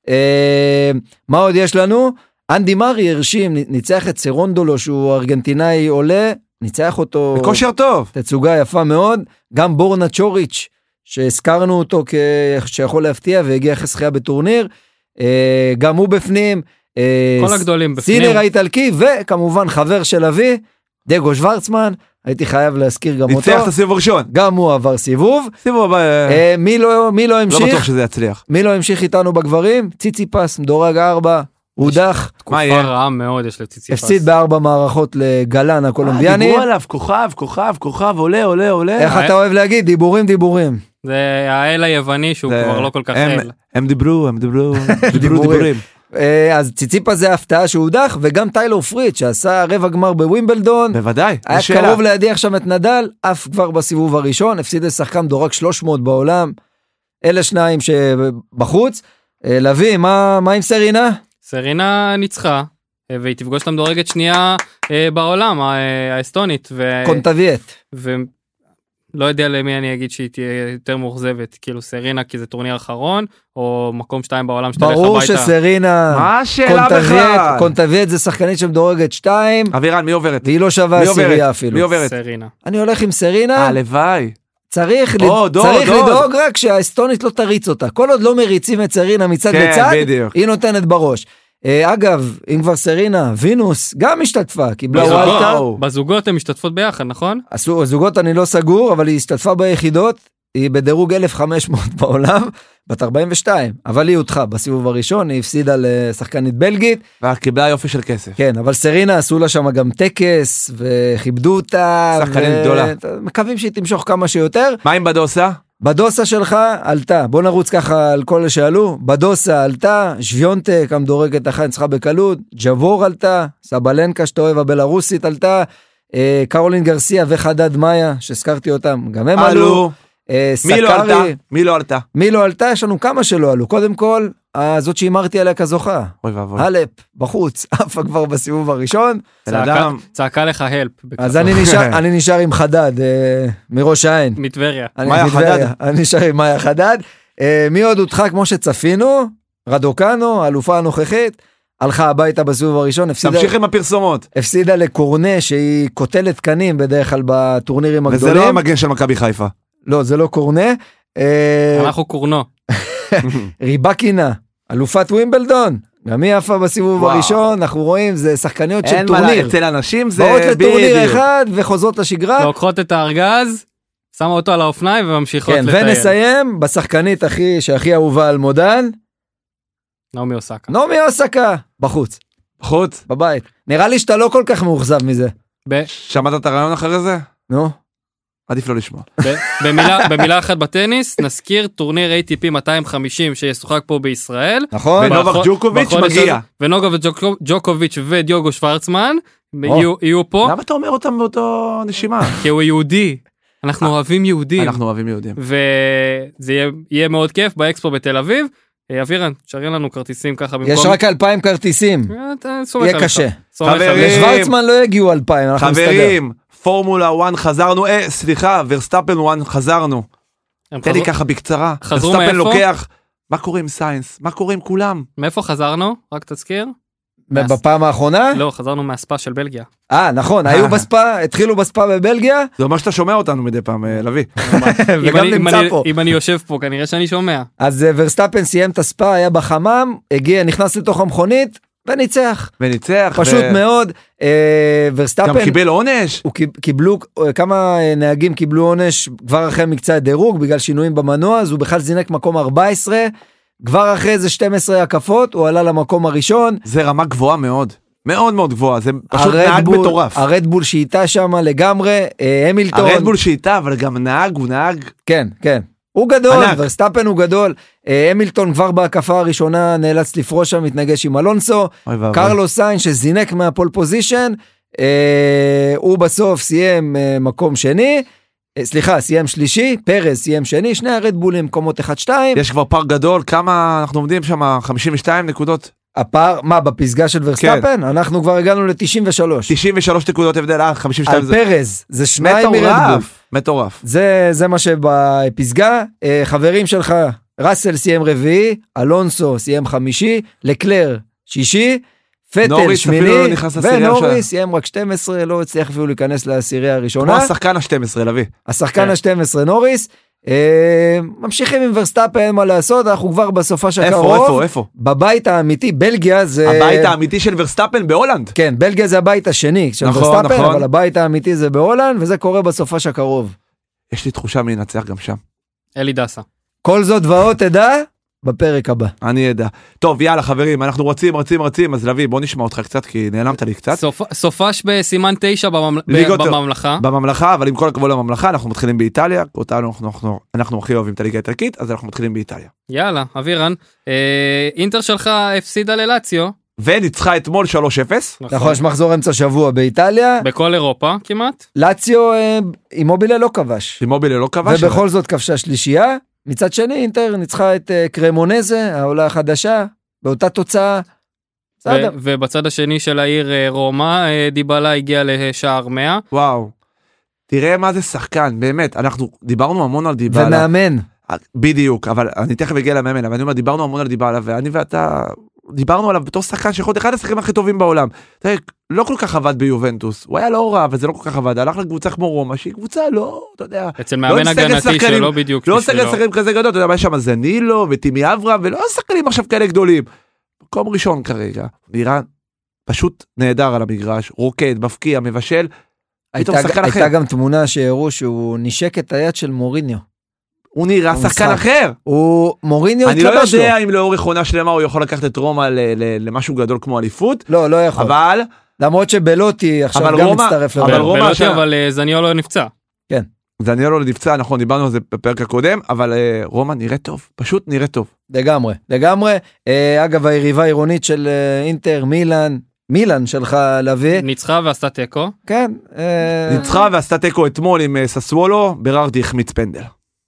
אה, מה עוד יש לנו? אנדי מרי הרשים, ניצח את סרונדולו שהוא ארגנטינאי עולה, ניצח אותו בכושר טוב. תצוגה יפה מאוד, גם בורנה צ'וריץ' שהזכרנו אותו שיכול להפתיע והגיע אחרי זכייה בטורניר, אה, גם הוא בפנים, אה, כל הגדולים בפנים. סינר האיטלקי, וכמובן חבר של אבי, דגו שוורצמן, הייתי חייב להזכיר גם אותו. ניצח את הסיבוב הראשון. גם הוא עבר סיבוב. סיבוב הבא. אה, מי לא, מי לא המשיך? לא בטוח שזה יצליח. מי לא המשיך איתנו בגברים? ציציפס, מדורג ארבע, הודח. תקופה רעה מאוד יש לציציפס. הפסיד בארבע מערכות לגלן הקולומביאני. דיברו עליו, כוכב, כוכב, כוכב, עולה, עולה, עולה. איך אתה אוהב להגיד? דיבורים, דיבורים. זה האל היווני שהוא כבר לא כל כך אל. הם דיברו, הם דיברו, דיברו דיבורים. אז ציציפס זה הפתעה שהודח, וגם טיילור פריט שעשה רבע גמר בווימבלדון. בוודאי. היה קרוב להדיח שם את נדל, אף כבר בסיבוב הראשון, הפסיד לשחקן מדורג שלוש מאות בעולם. אלה שניים שבחוץ. לוי, מה, מה עם סרינה? סרינה ניצחה, והיא תפגוש את המדורגת שנייה בעולם, האסטונית. קונטבייט. ולא יודע למי אני אגיד שהיא תהיה יותר מורזבת, כאילו סרינה כי זה טורניר אחרון, או מקום שתיים בעולם שתלך הביתה. ברור שסרינה, מה השאלה בכלל? קונטבייט זה שחקנית שמדורגת שתיים. אבירן, מי עוברת? והיא לא שווה עשירייה אפילו. מי עוברת? סרינה. אני הולך עם סרינה. הלוואי. צריך, לד... צריך לדאוג רק שהאסטונית לא תריץ אותה. כל עוד לא מריצים את סרינה מצד כן, לצד, בדיוק. היא נותנת בראש. אה, אגב, אם כבר סרינה, וינוס גם השתתפה, קיבלה וואלטה. בזוגות הן משתתפות ביחד, נכון? עשו, הזוגות אני לא סגור, אבל היא השתתפה ביחידות, היא בדירוג אלף וחמש מאות בעולם, בת ארבעים ושתיים, אבל היא הודחה בסיבוב הראשון, היא הפסידה לשחקנית בלגית. וקיבלה יופי של כסף. כן, אבל סרינה עשו לה שם גם טקס, וכיבדו אותה. שחקנית ו... גדולה. מקווים שהיא תמשוך כמה שיותר. מה עם בדוסה? בדוסה שלך עלתה, בוא נרוץ ככה על כל שעלו, בדוסה עלתה, שוויונטק המדורגת אחת ניצחה בקלות, ג'בור עלתה, סבלנקה שאתה אוהב הבלרוסית עלתה, אה, קרולין גרסיה וחדד מאיה שהזכרתי אותם, גם הם עלו. עלו. אה, מי סקרי, לא עלתה? מי לא עלתה? מי לא עלתה? יש לנו כמה שלא עלו, קודם כל, זאת שאימרתי עליה כזוכה, אוי ואבוי. הלפ, בחוץ, אפה כבר בסיבוב הראשון, צעקה, צעקה לך הלפ. אז אני נשאר, אני נשאר עם חדד, אה, מראש העין. מטבריה. מאיה חדד. אני נשאר עם מאיה חדד. אה, מי עוד הודחה כמו שצפינו? רדוקנו, האלופה הנוכחית, הלכה הביתה בסיבוב הראשון, הפסידה, תמשיך עם הפרסומות. הפסידה לקורנה שהיא קוטלת קנים בדרך כלל בטורנירים הגדולים. וזה לא המגן של מכבי חיפה. לא, זה לא קורנה. אנחנו קורנו. ריבקינה, אלופת ווימבלדון, גם היא עפה בסיבוב וואו. הראשון, אנחנו רואים, זה שחקניות של טורניר. אין מה, אצל אנשים זה באות לטורניר אחד וחוזרות לשגרה. לוקחות את הארגז, שמה אותו על האופניים וממשיכות כן, לטייל. ונסיים בשחקנית הכי, שהכי אהובה על מודן. נעמי אוסקה. נעמי אוסקה, בחוץ. בחוץ? בבית. נראה לי שאתה לא כל כך מאוכזב מזה. ב... שמעת את הרעיון אחרי זה? נו. עדיף לא לשמוע. במילה, במילה אחת בטניס, נזכיר טורניר איי טי פי מאתיים וחמישים שישוחק פה בישראל. נכון. ונובק ג'וקוביץ' מגיע. ונובק ג'וקוביץ' ודיוגו שוורצמן יהיו פה. למה אתה אומר אותם באותו נשימה? כי הוא יהודי. אנחנו אוהבים יהודים. אנחנו אוהבים יהודים. וזה יהיה מאוד כיף באקספו בתל אביב. אבירן, שרים לנו כרטיסים ככה במקום... יש רק אלפיים כרטיסים. יהיה קשה. חברים. לשוורצמן לא יגיעו אלפיים. חברים. פורמולה אחת חזרנו, אה, סליחה, ורסטאפן אחת חזרנו. תן לי ככה בקצרה. חזרו מאיפה? ורסטאפן לוקח, מה קורה עם סיינס? מה קורה עם כולם? מאיפה חזרנו? רק תזכיר. בפעם האחרונה? לא, חזרנו מהספה של בלגיה. אה, נכון, היו בספה, התחילו בספה בבלגיה. זה אומר שאתה שומע אותנו מדי פעם, לוי. וגם נמצא פה. אם אני יושב פה, כנראה שאני שומע. אז ורסטאפן סיים את הספה, היה בחמם, הגיע, נכנס לתוך המכונית, וניצח. וניצח. פשוט מאוד. ורסטאפן. גם קיבל עונש. קיבלו, כמה נהגים קיבלו עונש כבר אחרי מקצה דירוג, בגלל שינויים במנוע, אז הוא בכלל זינק מקום ארבע עשרה, כבר אחרי זה שתים עשרה הקפות, הוא עלה למקום הראשון. זה רמה גבוהה מאוד. מאוד מאוד גבוהה, זה פשוט נהג מטורף. הרדבול שאיתה שם לגמרי, המילטון. הרדבול שאיתה, אבל גם נהג, הוא נהג. כן, כן. הוא גדול, ורסטאפן הוא גדול. המילטון כבר בהקפה הראשונה נאלץ לפרוש שם, מתנגש עם אלונסו. קרלוס סיינס שזינק מהפול פוזישן, הוא בסוף סיים מקום שני, סליחה, סיים שלישי, פרז סיים שני, שני הרדבולים מקומות אחד שתיים. יש כבר פער גדול, כמה אנחנו עומדים שם, חמישים ושתיים נקודות? הפער, מה, בפסגה של ורסטאפן? אנחנו כבר הגענו ל-תשעים ושלוש. תשעים ושלוש נקודות הבדל, אה, חמישים ושתיים. על פרז, זה שניים מרדבול. מטורף. זה, זה מה שבפסגה, חברים שלך, ראסל סיים רביעי, אלונסו סיים חמישי, לקלר שישי, פטל שמיני, ונוריס סיים רק שתים עשרה, לא הצליח אפילו להיכנס לעשירייה הראשונה. כמו השחקן ה-שתים עשרה, לוי. השחקן ה-שתים עשרה, נוריס. ממשיכים עם ורסטאפן, אין מה לעשות, אנחנו כבר בסופה שקרוב. איפה, איפה, איפה? בבית האמיתי, בלגיה זה... הבית האמיתי של ורסטאפן בהולנד. כן, בלגיה זה הבית השני של ורסטאפן, אבל הבית האמיתי זה בהולנד, וזה קורה בסופה שקרוב. יש לי תחושה מי ינצח גם שם. אלי דסה. כל זאת ועוד תדע בפרק הבא. אני אדע. טוב, יאללה חברים, אנחנו רצים, רצים, רצים, אז לוי, בוא נשמע אותך קצת, כי נעלמת לי קצת. סופש בסימן תשע בממלכה. בממלכה, אבל עם כל הכבוד לממלכה, אנחנו מתחילים באיטליה, אותנו אנחנו הכי אוהבים את הליגה האיטלקית, אז אנחנו מתחילים באיטליה. יאללה, אבירן, אינטר שלך הפסידה ללאציו. וניצחה אתמול שלוש אפס. נכון, יש מחזור אמצע שבוע באיטליה. בכל אירופה כמעט. לאציו, אימובילה לא כבש. אימובילה לא כבש. ובכל זאת כבשה שלישייה. מצד שני, אינטר ניצחה את קרמונזה, העולה החדשה, באותה תוצאה. ובצד השני של העיר רומא, דיבלה הגיע לשער מאה. וואו. תראה מה זה שחקן, באמת, אנחנו דיברנו המון על דיבלה. ומאמן. בדיוק, אבל אני תכף אגיע למאמן, אבל אני אומר, דיברנו המון על דיבלה, ואני ואתה דיברנו עליו בתור שחקן שיכול להיות אחד השחקנים הכי טובים בעולם. תראה, לא כל כך עבד ביובנטוס, הוא היה לא רע, אבל זה לא כל כך עבד, הלך לקבוצה כמו רומא, שהיא קבוצה לא, אתה יודע, אצל מאמן הגנתי שלא בדיוק לא שחקנים שחקנים כזה גדול, אתה יודע, יש שם זנילו וטימי אברהם, ולא שחקנים עכשיו כאלה גדולים. מקום ראשון כרגע, נראה פשוט נהדר על המגרש, רוקד, מפקיע, מבשל, הייתה גם תמונה שהראו שהוא נשק את היד של מוריניו. הוא נראה שחקן אחר. הוא מוריניו אני לא יודע אם לאורך עונה שלמה הוא יכול לקחת את רומא למשהו גדול כמו אליפות. לא, לא יכול. אבל... למרות שבלוטי עכשיו גם מצטרף לרומא. בלוטי אבל זניולו נפצע. כן. זניולו נפצע, נכון, דיברנו על זה בפרק הקודם, אבל רומא נראה טוב, פשוט נראה טוב. לגמרי, לגמרי. אגב, היריבה העירונית של אינטר, מילאן, מילאן שלך להביא. ניצחה ועשתה תיקו. כן. ניצחה ועשתה תיקו אתמול עם ססוולו, ברארדי החמיץ פנדל.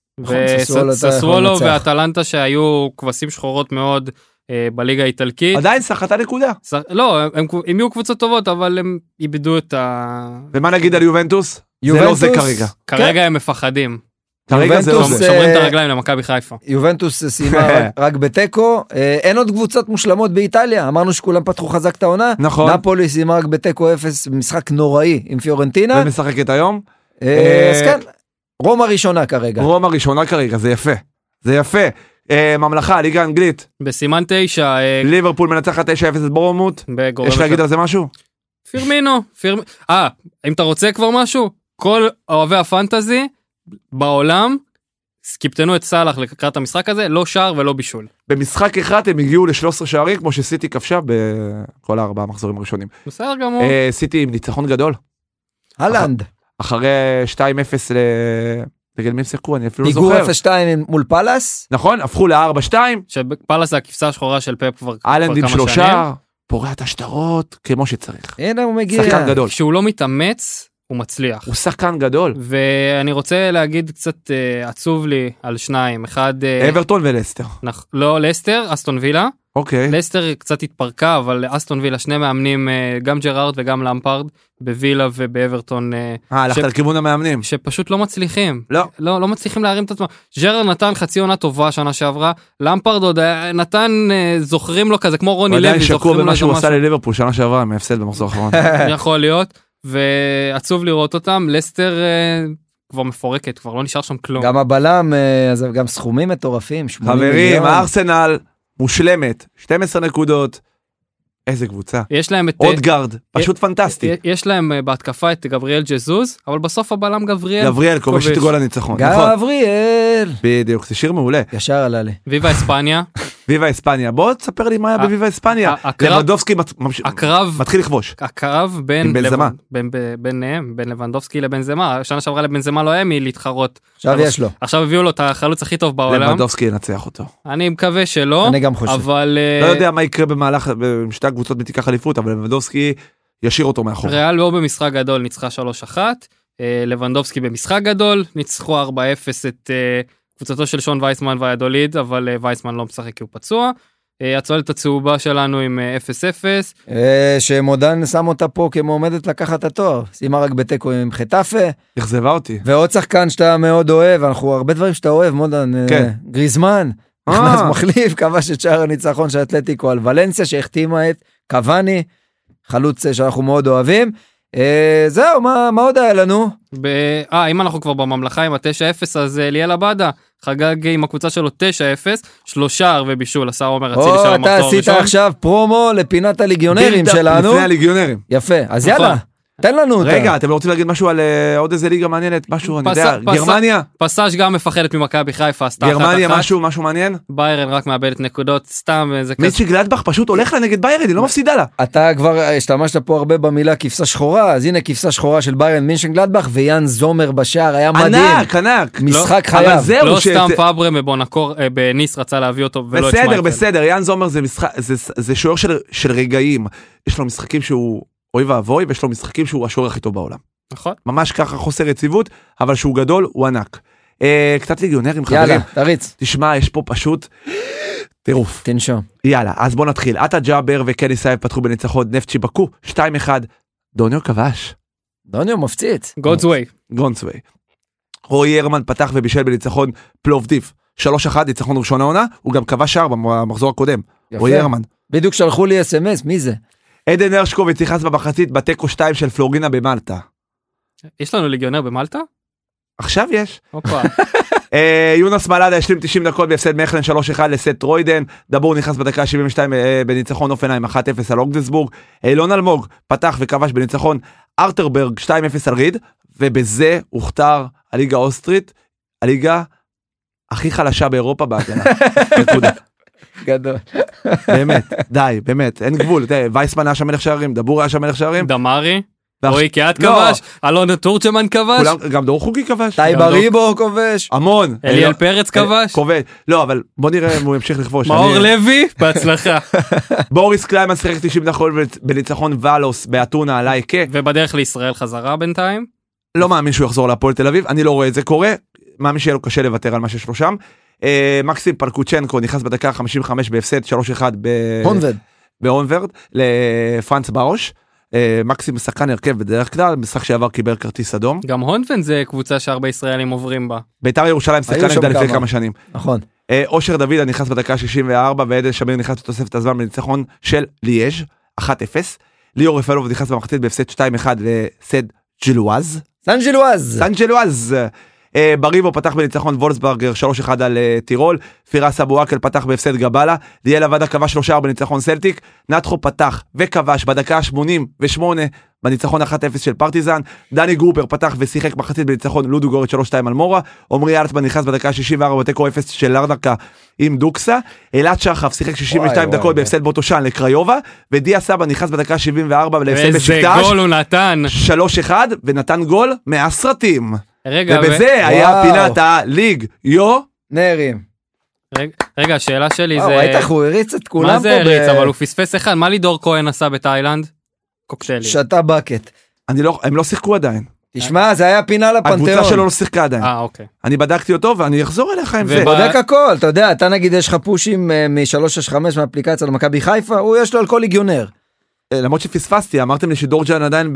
וססוולו ואטלנטה שהיו כבשים שחורות מאוד בליגה האיטלקית. עדיין שחתה נקודה. לא, הם יהיו קבוצות טובות, אבל הם איבדו את ה... ומה נגיד על יובנטוס? זה לא זה כרגע. כרגע הם מפחדים. כרגע זה לא זה. שומרים את הרגליים למכבי חיפה. יובנטוס סיימה רק בטקו. אין עוד קבוצות מושלמות באיטליה. אמרנו שכולם פתחו חזק את העונה. נכון. נפולי סיימה רק בטקו אפס, משחק נוראי עם פיורנטינה. ומשחקת היום. אז כן. רומא ראשונה כרגע. רומא ראשונה כרגע, זה יפה. זה יפה. ממלכה, ליגה אנגלית. בסימן תשע. ליברפול מנצחת תשע אפס את בורנמוט. יש להגיד על זה משהו? פירמינו. אה, אם אתה רוצה כבר משהו, כל אוהבי הפנטזי בעולם סקיפטנו את סלאח לקראת המשחק הזה, לא שער ולא בישול. במשחק אחד הם הגיעו ל-שלושה עשר שערים, כמו שסיטי כבשה בכל הארבעה מחזורים הראשונים. בסדר גמור. סיטי עם ניצחון גדול. הלנד. אחרי שתיים אפס נגד מי שיחקו, אני אפילו לא זוכר. פיגור אפס שתיים מול פלאס. נכון, הפכו ל-ארבע שתיים. שפלאס זה הכבשה השחורה של פפ כבר כמה שנים. אלנד עם שלושה, פורע את השטרות, כמו שצריך. הנה הוא מגיע. שחקן גדול. כשהוא לא מתאמץ, הוא מצליח. הוא שחקן גדול. ואני רוצה להגיד קצת עצוב לי על שניים. אחד... אברטון ולסטר. לא, לסטר, אסטון וילה. אוקיי. לסטר קצת התפרקה, אבל אסטון וילה שני מאמנים, גם ג'רארד וגם למפרד, בווילה ובאברטון. אה, הלכת על כיוון המאמנים. שפשוט לא מצליחים. לא. לא, לא מצליחים להרים את עצמם. ג'רארד נתן חצי עונה טובה שנה שעברה, למפרד עוד נתן, זוכרים לו כזה, כמו רוני לוי. עדיין שקוע במה שהוא עשה לליברפול שנה שעברה, מהפסד במחזור האחרון. יכול להיות, ועצוב לראות אותם. לסטר כבר מפורקת, כבר לא נשאר שם כלום. גם הבלם, גם סכומים מטורפים. חברים, הארסנל מושלמת, שתים עשרה נקודות, איזה קבוצה. יש להם את... עוד גארד, פשוט פנטסטי. יש להם בהתקפה את גבריאל ג'זוז, אבל בסוף הבלם גבריאל. גבריאל כובש את גול הניצחון. גבריאל. בדיוק, זה שיר מעולה. ישר עלה לי. ויבה אספניה. ויבה אספניה, בוא תספר לי מה היה בוויבה אספניה. לבנדובסקי מתחיל לכבוש. הקרב ביניהם, בין לבנדובסקי לבנזמה, השנה שעברה לבנזמה לא היה מי להתחרות. עכשיו יש לו. עכשיו הביאו לו את החלוץ הכי טוב בעולם. לבנדובסקי ינצח אותו. אני מקווה שלא. אני גם חושב. אבל... לא יודע מה יקרה במהלך, בשתי הקבוצות בתיקח אליפות, אבל לבנדובסקי ישאיר אותו מאחור. ריאל לא במשחק גדול ניצחה שלוש אחת, לבנדובסקי במשחק גדול, ניצחו ארבע אפס את קבוצתו של שון וייסמן והידוליד, אבל וייסמן לא משחק כי הוא פצוע. הצולת הצהובה שלנו עם אפס אפס. שמודן שם אותה פה כמועמדת לקחת את התואר. שימה רק בטקו עם חטאפה. אכזבה אותי. ועוד שחקן שאתה מאוד אוהב, אנחנו הרבה דברים שאתה אוהב, מודן. גריזמן. נכנס מחליף, כבש את שער הניצחון של אתלטיקו על ולנסיה, שהחתימה את קוואני, חלוץ שאנחנו מאוד אוהבים. זהו, מה עוד היה לנו? אה, אם אנחנו כבר בממלכה עם ה-תשע אפס, אז ליאל עבדה חגג עם הקבוצה שלו תשע אפס, שלושה ובישול, עשה עומר אצילי של המחזור הראשון. אתה עשית עכשיו פרומו לפינת הליגיונרים שלנו. לפני הליגיונרים. יפה, אז יאללה. תן לנו אותה. רגע, אתם לא רוצים להגיד משהו על עוד איזה ליגה מעניינת? משהו, אני יודע, גרמניה? פסאז' גם מפחדת ממכבי חיפה, עשתה אחת אחת. גרמניה, משהו, משהו מעניין? ביירן רק מאבדת נקודות, סתם איזה כזה. מיצ'י גלדבך פשוט הולך לה נגד ביירן, היא לא מפסידה לה. אתה כבר השתמשת פה הרבה במילה כבשה שחורה, אז הנה כבשה שחורה של ביירן מינשן גלדבך, ויאן זומר בשער, היה מדהים. ענק, ענק. משחק חייב. לא סתם פאברה בניס רצה להביא אותו ולא את בסדר, בסדר, יאן זומר זה שוער של רגעים. יש לו משחקים שהוא אוי ואבוי, ויש לו משחקים שהוא השוער הכי טוב בעולם. נכון. ממש ככה חוסר יציבות, אבל שהוא גדול, הוא ענק. אה, קצת ליגיונרים, חברים. יאללה, תריץ. תשמע, יש פה פשוט טירוף. תנשום. יאללה, אז בוא נתחיל. עטה ג'אבר וקני סייב פתחו בניצחון נפצ'י בקו, שתיים אחד. דוניו כבש. דוניו מפציץ. God's way. God's way. רועי הרמן פתח ובישל בניצחון פלובדיב. שלוש אחת, ניצחון ראשון העונה, הוא גם כבש שער במחזור הקודם. רועי הרמן. בדיוק שלחו לי אס אם אס, מי זה? עדן הרשקוביץ נכנס במחצית בטקו שתיים של פלורינה במלטה. יש לנו ליגיונר במלטה? עכשיו יש. אופה. יונס מלאדה השלים תשעים דקות בהפסד מכלן שלוש אחד לסט טרוידן. דבור נכנס בדקה שבעים ושתיים בניצחון אופנהיים אחת אפס על אוגדסבורג. אילון אלמוג פתח וכבש בניצחון ארטרברג שתיים אפס על ריד, ובזה הוכתר הליגה האוסטרית, הליגה הכי חלשה באירופה בהגנה. נקודה. גדול. באמת, די, באמת, אין גבול. וייסמן היה שם מלך שערים, דבור היה שם מלך שערים. דמרי, רועי קיאט כבש, אלון תורג'מן כבש. גם דור חוגי כבש. טייבה ריבו כובש. המון. אליאל פרץ כבש. כובש. לא, אבל בוא נראה אם הוא ימשיך לכבוש. מאור לוי, בהצלחה. בוריס קליימן שיחק תשעים דקות בניצחון ואלוס באתונה על אייקה. ובדרך לישראל חזרה בינתיים. לא מאמין שהוא יחזור להפועל תל אביב, אני לא רואה את זה קורה. מאמין שיהיה לו קשה לוותר על מה שיש לו שם. מקסים פלקוצ'נקו נכנס בדקה חמישים וחמש בהפסד שלוש אחד בהונברד לפרנץ ברוש. מקסים שחקן הרכב בדרך כלל, משחק שעבר קיבל כרטיס אדום. גם הונבן זה קבוצה שהרבה ישראלים עוברים בה. ביתר ירושלים שחקן נגדה לפני כמה שנים. נכון. אושר דוד נכנס בדקה שישים וארבע, ועדן שמיר נכנס בתוספת הזמן בניצחון של ליאז' אחת אפס. ליאור רפאלוב נכנס במחצית בהפסד שתיים אחד לסד ג'לואז. סן ג'לואז. סן ג'לואז. בריבו פתח בניצחון וולסברגר שלוש אחד על טירול. פירס אבו עקל פתח בהפסד גבלה. ליאל עבדה כבש שלושה בניצחון סלטיק. נתחו פתח וכבש בדקה שמונים ושמונה בניצחון אחת אפס של פרטיזן. דני גרופר פתח ושיחק מחצית בניצחון לודו גורת שלוש שתיים על מורה. עמרי אלטמן נכנס בדקה שישים וארבע בתיקו אפס של לרדקה עם דוקסה. אלעד שחף שיחק שישים ושתיים דקות בהפסד בוטושן לקריובה, ודיה סבא נכנס בדקה שבעים וארבע להפסד בשקטש. איזה גול הוא נתן. שלוש אחד ונתן גול מהסרטים. רגע, ובזה היה פינת הליג יו נערים. רגע, השאלה שלי זה... ראית איך הוא הריץ את כולם פה? מה זה הריץ? אבל הוא פספס אחד. מה לידור כהן עשה בתאילנד? קוקטיילים. שתה בקט. הם לא שיחקו עדיין. תשמע, זה היה פינה לפנתיאון. הקבוצה שלו לא שיחקה עדיין. אה, אוקיי. אני בדקתי אותו ואני אחזור אליך עם זה. בודק הכל, אתה יודע, אתה נגיד יש לך פושים מ-שלוש שש חמש מהאפליקציה למכבי חיפה, הוא יש לו על כל ליגיונר. למרות שפספסתי, אמרתם לי שדורג'אן עדיין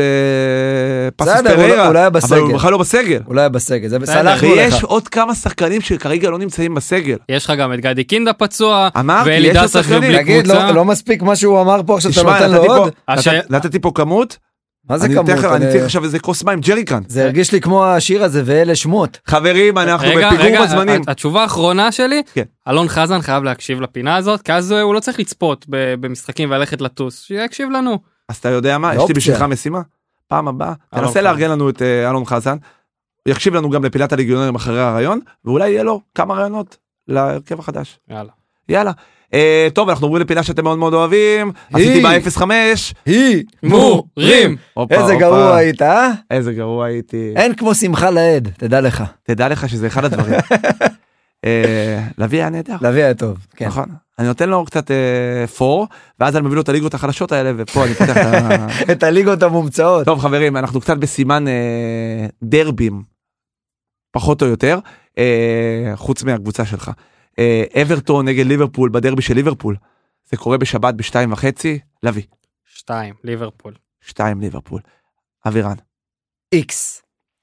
בפסוס פריירה, אבל הוא בכלל לא בסגל. אולי היה בסגל, זה סלחנו לך. ויש עוד כמה שחקנים שכרגע לא נמצאים בסגל. יש לך גם את גדי קינדה פצוע, ואלי דסה בלי קבוצה. תגיד, לא מספיק מה שהוא אמר פה, עכשיו אתה נותן לו עוד? נתתי פה כמות, מה זה אני כמות? תכף- אני אני- צריך עכשיו איזה כוס מים, ג'ריקן. זה הרגיש לי כמו השיר הזה, ואלה שמות. חברים, אנחנו רגע, בפיגור רגע, בזמנים. ה- התשובה האחרונה שלי, כן. אלון חזן חייב להקשיב לפינה הזאת, כי אז הוא לא צריך לצפות ב- במשחקים וללכת לטוס, שיקשיב לנו. אז אתה יודע מה, זה יש לי אופציה. בשבילך משימה. פעם הבאה, אלון תנסה חזן. לארגן לנו את אה, אלון חזן. הוא יקשיב לנו גם לפינת הליגיונרים אחרי הרעיון, ואולי יהיה לו כמה רעיונות להרכב החדש. יאללה. יאללה. אה, טוב, אנחנו עוברים לפינה שאתם מאוד מאוד אוהבים. עשיתי ב-אפס חמש. היא, מורים. הופה, איזה הופה. גרוע היית, אה? איזה גרוע הייתי. אין כמו שמחה לעד, תדע לך. תדע לך שזה אחד הדברים. אה, לביא היה נהדר. להביא היה טוב, כן. נכון. אני נותן לו קצת אה, פור, ואז אני מביא לו את הליגות החלשות האלה, ופה אני פותח את ה... את הליגות המומצאות. טוב חברים, אנחנו קצת בסימן אה, דרבים, פחות או יותר, אה, חוץ מהקבוצה שלך. אה, אברטון נגד ליברפול בדרבי של ליברפול, זה קורה בשבת בשתיים וחצי, לביא, שתיים, ליברפול. שתיים ליברפול, אבירן, איקס.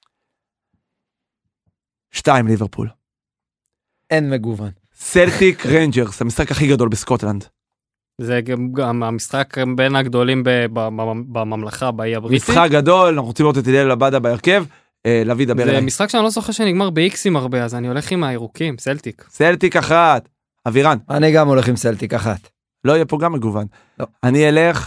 שתיים ליברפול, אין מגוון. סלטיק רנג'רס, המשחק הכי גדול בסקוטלנד, זה גם, גם המשחק בין הגדולים ב- ב- ב- בממלכה, באי הבריטי. משחק גדול, אנחנו רוצים לראות את הלל לבדה בהרכב, אה, לביא דבר זה אליי. משחק שאני לא זוכר שנגמר ב-X'ים הרבה, אז אני הולך עם הירוקים, סלטיק. סלטיק אחת, אבירן, אני גם הולך עם סלטיק אחת. לא יהיה פה גם מגוון, לא. אני אלך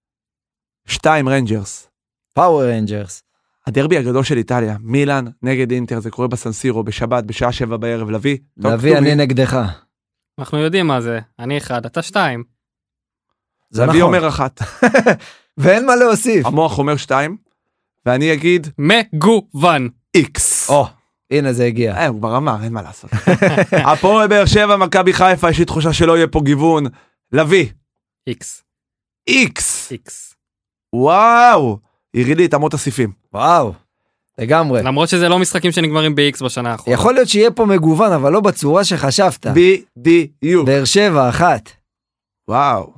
שתיים רנג'רס. פאוור רנג'רס. הדרבי הגדול של איטליה, מילאן נגד אינטר, זה קורה בסנסירו בשבת בשעה שבע בערב, לביא. להביא אני נגדך. אנחנו יודעים מה זה, אני אחד, אתה שתיים. זה לביא נכון. אומר אחת, ואין מה להוסיף. המוח אומר שתיים, ואני אגיד מגוון. איקס. או, הנה זה הגיע. אה, הוא כבר אמר, אין מה לעשות. הפועל באר שבע, מכבי חיפה, יש לי תחושה שלא יהיה פה גיוון. לביא, איקס. איקס. איקס. וואו, יריד לי את אמות הסיפים. וואו, לגמרי. למרות שזה לא משחקים שנגמרים ב-X בשנה האחרונה. יכול להיות שיהיה פה מגוון, אבל לא בצורה שחשבת. בדיוק. באר שבע, אחת. וואו.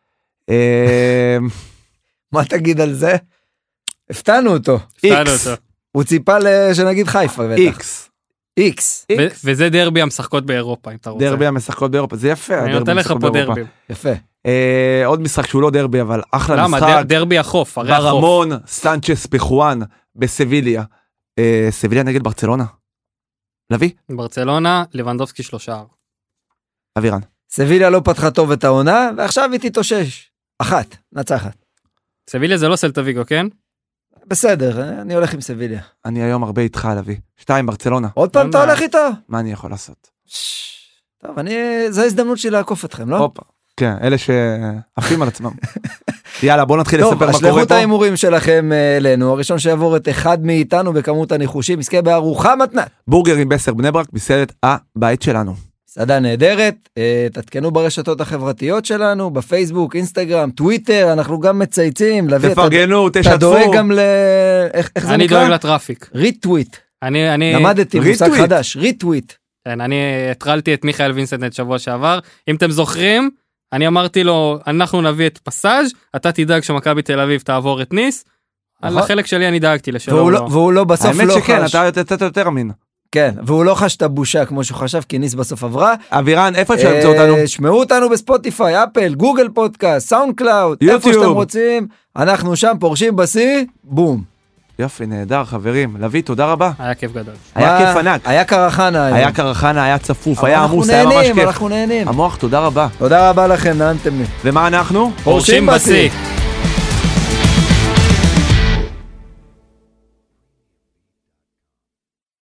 אה, מה תגיד על זה? הפתענו אותו. הפתענו איקס. אותו. הוא ציפה ל- שנגיד חיפה בטח. איקס. איקס. ו- איקס. וזה דרבי המשחקות באירופה, אם אתה רוצה. דרבי המשחקות באירופה, זה יפה. אני הדרבי נותן לך המשחקות פה באירופה. דרבים. יפה. אה, עוד משחק שהוא לא דרבי, אבל אחלה למה? משחק. דר- דרבי החוף, הרי החוף. ברמון, סנצ'ס בחואן, בסביליה. אה, סביליה נגד ברצלונה. לביא, ברצלונה, לבנדובסקי שלושה. אבירן. סביליה לא פתחה טוב את העונה, ועכשיו היא תתאושש. אחת, נצחת. סביליה זה לא סלטה ויגו, כן? בסדר, אני הולך עם סביליה. אני היום הרבה איתך, לביא. שתיים, ברצלונה. עוד פעם אין אתה בעיה. הולך איתו? מה אני יכול לעשות? טוב, אני, זו ההזדמנות שלי לעקוף אתכם, לא? הופה. כן, אלה שעפים על עצמם. יאללה, בוא נתחיל טוב, לספר מה השלחו קורה את פה. ההימורים שלכם אה, אלינו, הראשון שיעבור את אחד מאיתנו בכמות הניחושים, יזכה בארוחה מתנת. בורגר עם בסר בני ברק, מסעדת הבית שלנו. מסעדה נהדרת, אה, תתקנו ברשתות החברתיות שלנו, בפייסבוק, אינסטגרם, טוויטר, אנחנו גם מצייצים, להביא את תפרגנו, אתה תשתפו. דואג גם ל... איך, איך זה אני נקרא? דואג לטראפיק. ריטוויט, אני, אני, למדתי מושג ריטוויט. חדש, ריטוויט. כן, אני הטרלתי את מיכאל וינסנט שבוע שעבר. אם אתם זוכרים, אני אמרתי לו, אנחנו נביא את פסאז', אתה תדאג שמכבי תל אביב תעבור את ניס. על נכון. החלק שלי אני דאגתי לשלום. והוא לא, והוא לא בסוף האמת לא שכן, חש, אתה יוצאת יותר אמין. כן, והוא לא חש את הבושה כמו שהוא חשב, כי ניס בסוף עברה. אבירן, איפה אפשר למצוא אה, אותנו? שמעו אותנו בספוטיפיי, אפל, גוגל פודקאסט, סאונד קלאוד, איפה יוטיוב. שאתם רוצים, אנחנו שם פורשים בשיא, בום. יופי, נהדר, חברים. לביא, תודה רבה. היה כיף גדול. היה מה- כיף ענק. היה קרחנה היום. היה קרחנה, היה צפוף, אבל היה אנחנו עמוס, היה ממש נהנים, כיף. אנחנו נהנים. המוח, תודה רבה. תודה רבה לכם, נענתם לי. ומה אנחנו? פורשים בשיא.